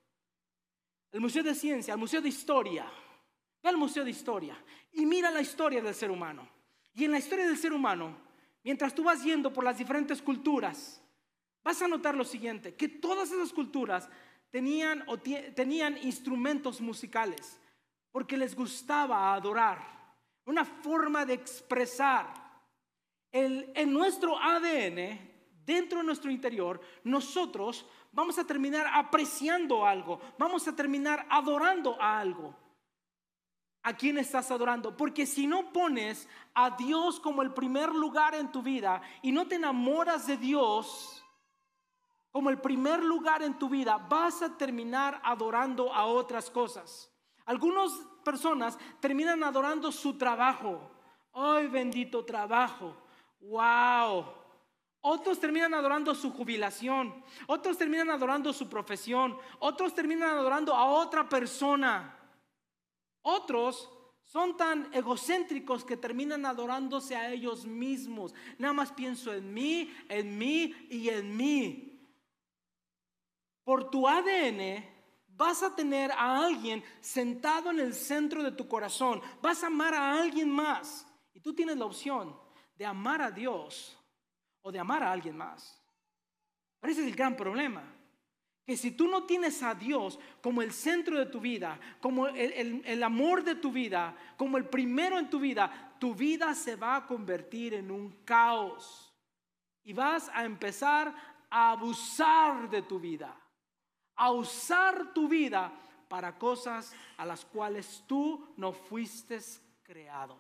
El Museo de Ciencia, al Museo de Historia. Ve al Museo de Historia y mira la historia del ser humano. Y en la historia del ser humano, mientras tú vas yendo por las diferentes culturas, vas a notar lo siguiente, que todas esas culturas tenían, o tenían instrumentos musicales, porque les gustaba adorar, una forma de expresar. El, en nuestro A D N, dentro de nuestro interior, nosotros vamos a terminar apreciando algo, vamos a terminar adorando a algo. ¿A quién estás adorando? Porque si no pones a Dios como el primer lugar en tu vida y no te enamoras de Dios como el primer lugar en tu vida, vas a terminar adorando a otras cosas. Algunas personas terminan adorando su trabajo. ¡Ay, bendito trabajo! ¡Wow! Otros terminan adorando su jubilación. Otros terminan adorando su profesión. Otros terminan adorando a otra persona. Otros son tan egocéntricos que terminan adorándose a ellos mismos. Nada más pienso en mí, en mí y en mí. Por tu A D N vas a tener a alguien sentado en el centro de tu corazón. Vas a amar a alguien más. Y tú tienes la opción de amar a Dios o de amar a alguien más. Pero ese es el gran problema. Que si tú no tienes a Dios como el centro de tu vida, como el, el, el amor de tu vida, como el primero en tu vida, tu vida se va a convertir en un caos. Y vas a empezar a abusar de tu vida, a usar tu vida para cosas a las cuales tú no fuiste creado.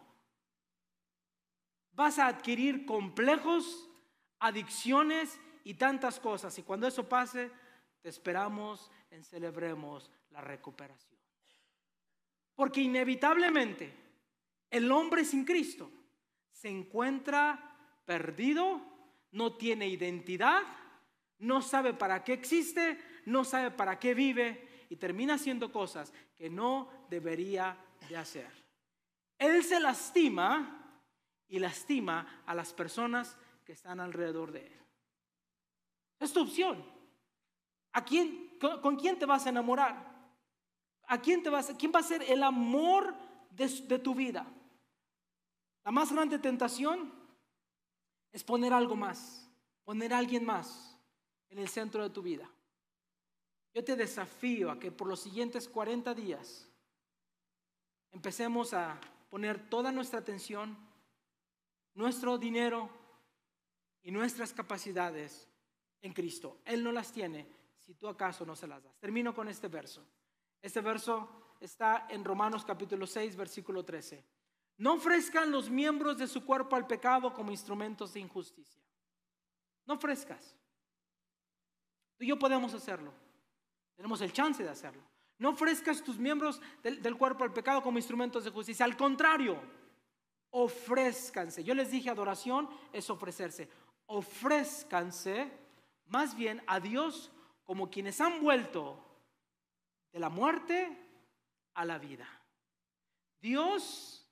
Vas a adquirir complejos, adicciones y tantas cosas. Y cuando eso pase, te esperamos en Celebremos la Recuperación. Porque inevitablemente el hombre sin Cristo se encuentra perdido, no tiene identidad, no sabe para qué existe, no sabe para qué vive y termina haciendo cosas que no debería de hacer. Él se lastima y lastima a las personas que están alrededor de él. Es tu opción. ¿A quién, con, con quién te vas a enamorar? ¿A quién te vas, quién va a ser el amor de, de tu vida? La más grande tentación es poner algo más, poner a alguien más en el centro de tu vida. Yo te desafío a que por los siguientes cuarenta días empecemos a poner toda nuestra atención, nuestro dinero y nuestras capacidades en Cristo. Él no las tiene si tú acaso no se las das. Termino con este verso. Este verso está en Romanos capítulo seis, versículo trece. No ofrezcan los miembros de su cuerpo al pecado como instrumentos de injusticia. No ofrezcas. Tú y yo podemos hacerlo. Tenemos el chance de hacerlo. No ofrezcas tus miembros del, del cuerpo al pecado como instrumentos de justicia. Al contrario, ofrézcanse. Yo les dije, adoración es ofrecerse. Ofrézcanse más bien a Dios como quienes han vuelto de la muerte a la vida. Dios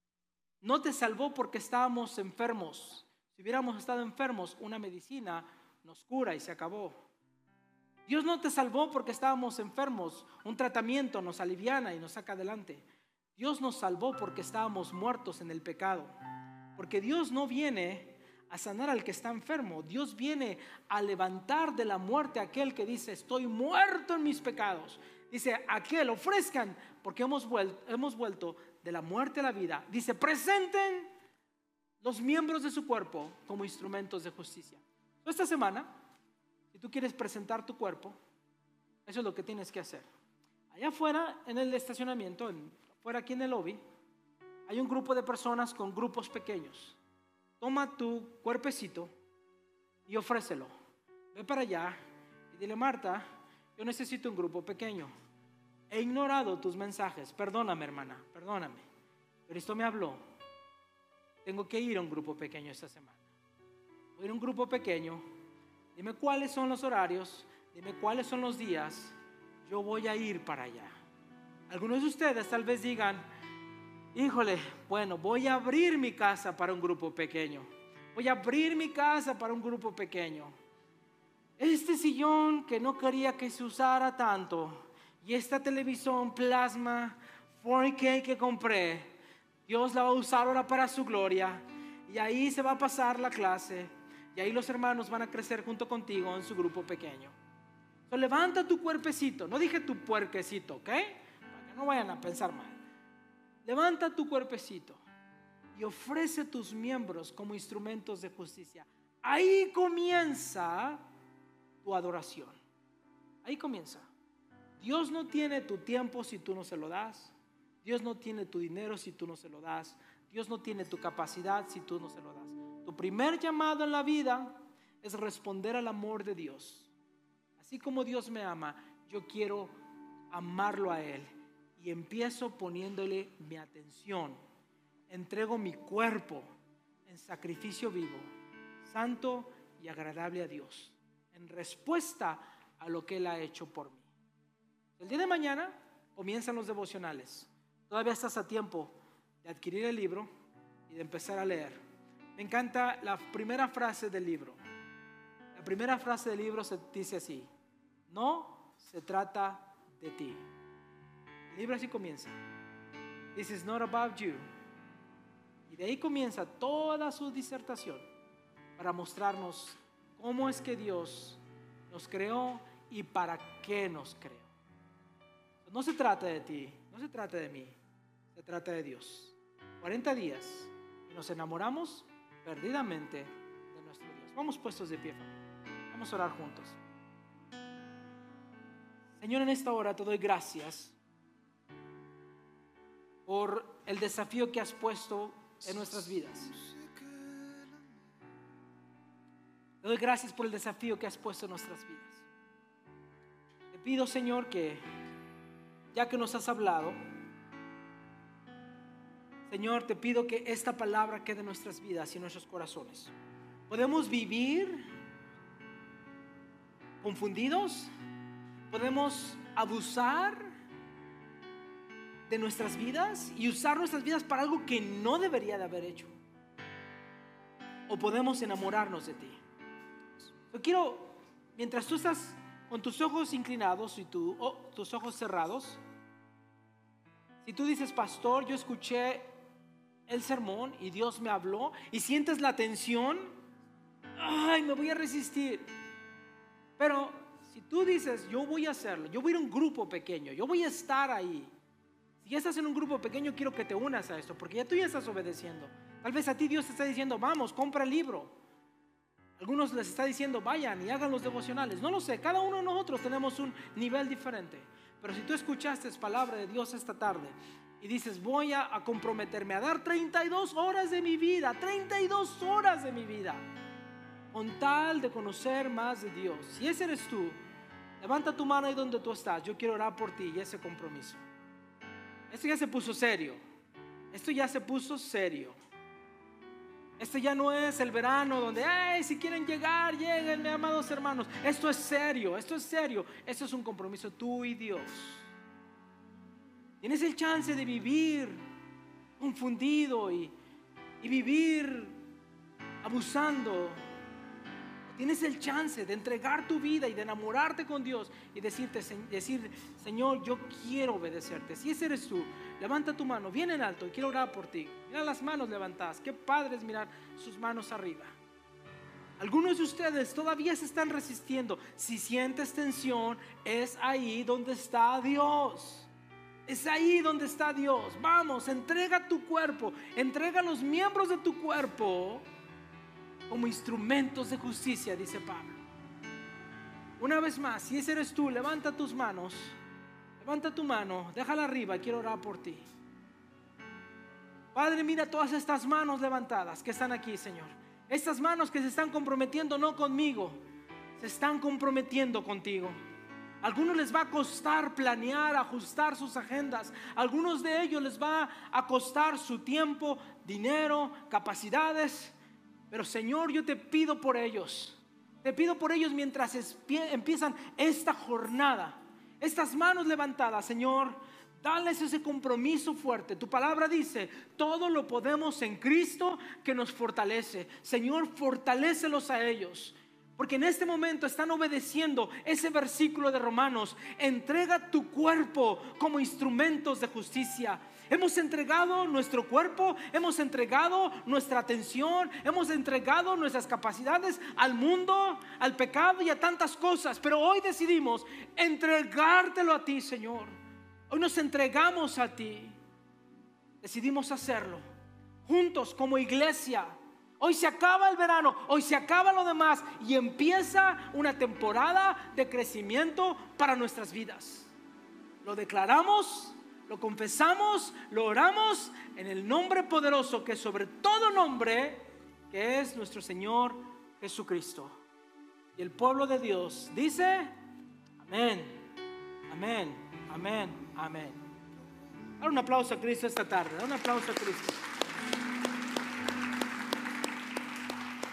no te salvó porque estábamos enfermos. Si hubiéramos estado enfermos, una medicina nos cura y se acabó. Dios no te salvó porque estábamos enfermos. Un tratamiento nos aliviana y nos saca adelante. Dios nos salvó porque estábamos muertos en el pecado. Porque Dios no viene a sanar al que está enfermo. Dios viene a levantar de la muerte a aquel que dice, estoy muerto en mis pecados. Dice, aquel ofrezcan, porque hemos vuelto, hemos vuelto de la muerte a la vida. Dice, presenten los miembros de su cuerpo como instrumentos de justicia. Esta semana, si tú quieres presentar tu cuerpo, eso es lo que tienes que hacer. Allá afuera, en el estacionamiento, en, afuera aquí en el lobby, hay un grupo de personas con grupos pequeños. Toma tu cuerpecito y ofrécelo. Ve para allá y dile, Marta, yo necesito un grupo pequeño. He ignorado tus mensajes. Perdóname, hermana, perdóname. Pero esto me habló. Tengo que ir a un grupo pequeño esta semana. Voy a ir a un grupo pequeño. Dime cuáles son los horarios. Dime cuáles son los días. Yo voy a ir para allá. Algunos de ustedes tal vez digan, híjole, bueno, voy a abrir mi casa para un grupo pequeño. Voy a abrir mi casa para un grupo pequeño. Este sillón que no quería que se usara tanto y esta televisión plasma cuatro K que compré, Dios la va a usar ahora para su gloria y ahí se va a pasar la clase y ahí los hermanos van a crecer junto contigo en su grupo pequeño. So, levanta tu cuerpecito, no dije tu puerquecito, ¿ok? Para que no vayan a pensar mal. Levanta tu cuerpecito y ofrece tus miembros como instrumentos de justicia. Ahí comienza tu adoración. Ahí comienza. Dios no tiene tu tiempo si tú no se lo das. Dios no tiene tu dinero si tú no se lo das. Dios no tiene tu capacidad si tú no se lo das. Tu primer llamado en la vida es responder al amor de Dios. Así como Dios me ama, yo quiero amarlo a Él. Y empiezo poniéndole mi atención. Entrego mi cuerpo en sacrificio vivo, santo y agradable a Dios, en respuesta a lo que Él ha hecho por mí. El día de mañana comienzan los devocionales. Todavía estás a tiempo de adquirir el libro y de empezar a leer. Me encanta la primera frase del libro. La primera frase del libro se dice así: no se trata de ti. El libro así comienza. This is not about you. Y de ahí comienza toda su disertación para mostrarnos cómo es que Dios nos creó y para qué nos creó. No se trata de ti, no se trata de mí, se trata de Dios. cuarenta días y nos enamoramos perdidamente de nuestro Dios. Vamos puestos de pie, familia. Vamos a orar juntos. Señor, en esta hora te doy gracias por el desafío que has puesto en nuestras vidas. Te doy gracias por el desafío que has puesto en nuestras vidas. Te pido, Señor, que ya que nos has hablado, Señor, te pido que esta palabra quede en nuestras vidas y en nuestros corazones. Podemos vivir confundidos, podemos abusar de nuestras vidas y usar nuestras vidas para algo que no debería de haber hecho, o podemos enamorarnos de ti. Yo quiero, mientras tú estás con tus ojos inclinados y tu, oh, tus ojos cerrados, si tú dices, pastor, yo escuché el sermón y Dios me habló, y sientes la tensión, ay, me voy a resistir. Pero si tú dices, yo voy a hacerlo, yo voy a ir a un grupo pequeño, yo voy a estar ahí. Si ya estás en un grupo pequeño, quiero que te unas a esto, porque ya tú ya estás obedeciendo. Tal vez a ti Dios te está diciendo, vamos, compra el libro. Algunos les está diciendo, vayan y hagan los devocionales. No lo sé, cada uno de nosotros tenemos un nivel diferente. Pero si tú escuchaste palabra de Dios esta tarde y dices, voy a, a comprometerme a dar treinta y dos horas de mi vida, treinta y dos horas de mi vida, con tal de conocer más de Dios. Si ese eres tú, levanta tu mano ahí donde tú estás. Yo quiero orar por ti y ese compromiso. Esto ya se puso serio. Esto ya se puso serio. Esto ya no es el verano donde, hey, si quieren llegar, lleguen, mis amados hermanos. Esto es serio, esto es serio. Esto es un compromiso tú y Dios. Tienes el chance de vivir confundido y, y vivir abusando. Tienes el chance de entregar tu vida y de enamorarte con Dios y decirte, decir, Señor, yo quiero obedecerte. Si ese eres tú, levanta tu mano bien en alto y quiero orar por ti. Mira las manos levantadas. Qué padre es mirar sus manos arriba. Algunos de ustedes todavía se están resistiendo. Si sientes tensión, es ahí donde está Dios. Es ahí donde está Dios. Vamos, entrega tu cuerpo, entrega los miembros de tu cuerpo como instrumentos de justicia, dice Pablo. Una vez más, si ese eres tú, levanta tus manos. Levanta tu mano, déjala arriba, quiero orar por ti. Padre, mira todas estas manos levantadas que están aquí, Señor. Estas manos que se están comprometiendo no conmigo, se están comprometiendo contigo. A algunos les va a costar planear, ajustar sus agendas. A algunos de ellos les va a costar su tiempo, dinero, capacidades. Pero Señor, yo te pido por ellos. Te pido por ellos mientras empiezan esta jornada. Estas manos levantadas, Señor, dales ese compromiso fuerte. Tu palabra dice, todo lo podemos en Cristo que nos fortalece. Señor, fortalécelos a ellos. Porque en este momento están obedeciendo ese versículo de Romanos. Entrega tu cuerpo como instrumentos de justicia. Hemos entregado nuestro cuerpo, hemos entregado nuestra atención, hemos entregado nuestras capacidades al mundo, al pecado y a tantas cosas. Pero hoy decidimos entregártelo a ti, Señor. Hoy nos entregamos a ti. Decidimos hacerlo juntos como iglesia. Hoy se acaba el verano, hoy se acaba lo demás y empieza una temporada de crecimiento para nuestras vidas. Lo declaramos, lo confesamos, lo oramos en el nombre poderoso que es sobre todo nombre, que es nuestro Señor Jesucristo. Y el pueblo de Dios dice, amén, amén, amén, amén. Dale un aplauso a Cristo esta tarde, dale un aplauso a Cristo.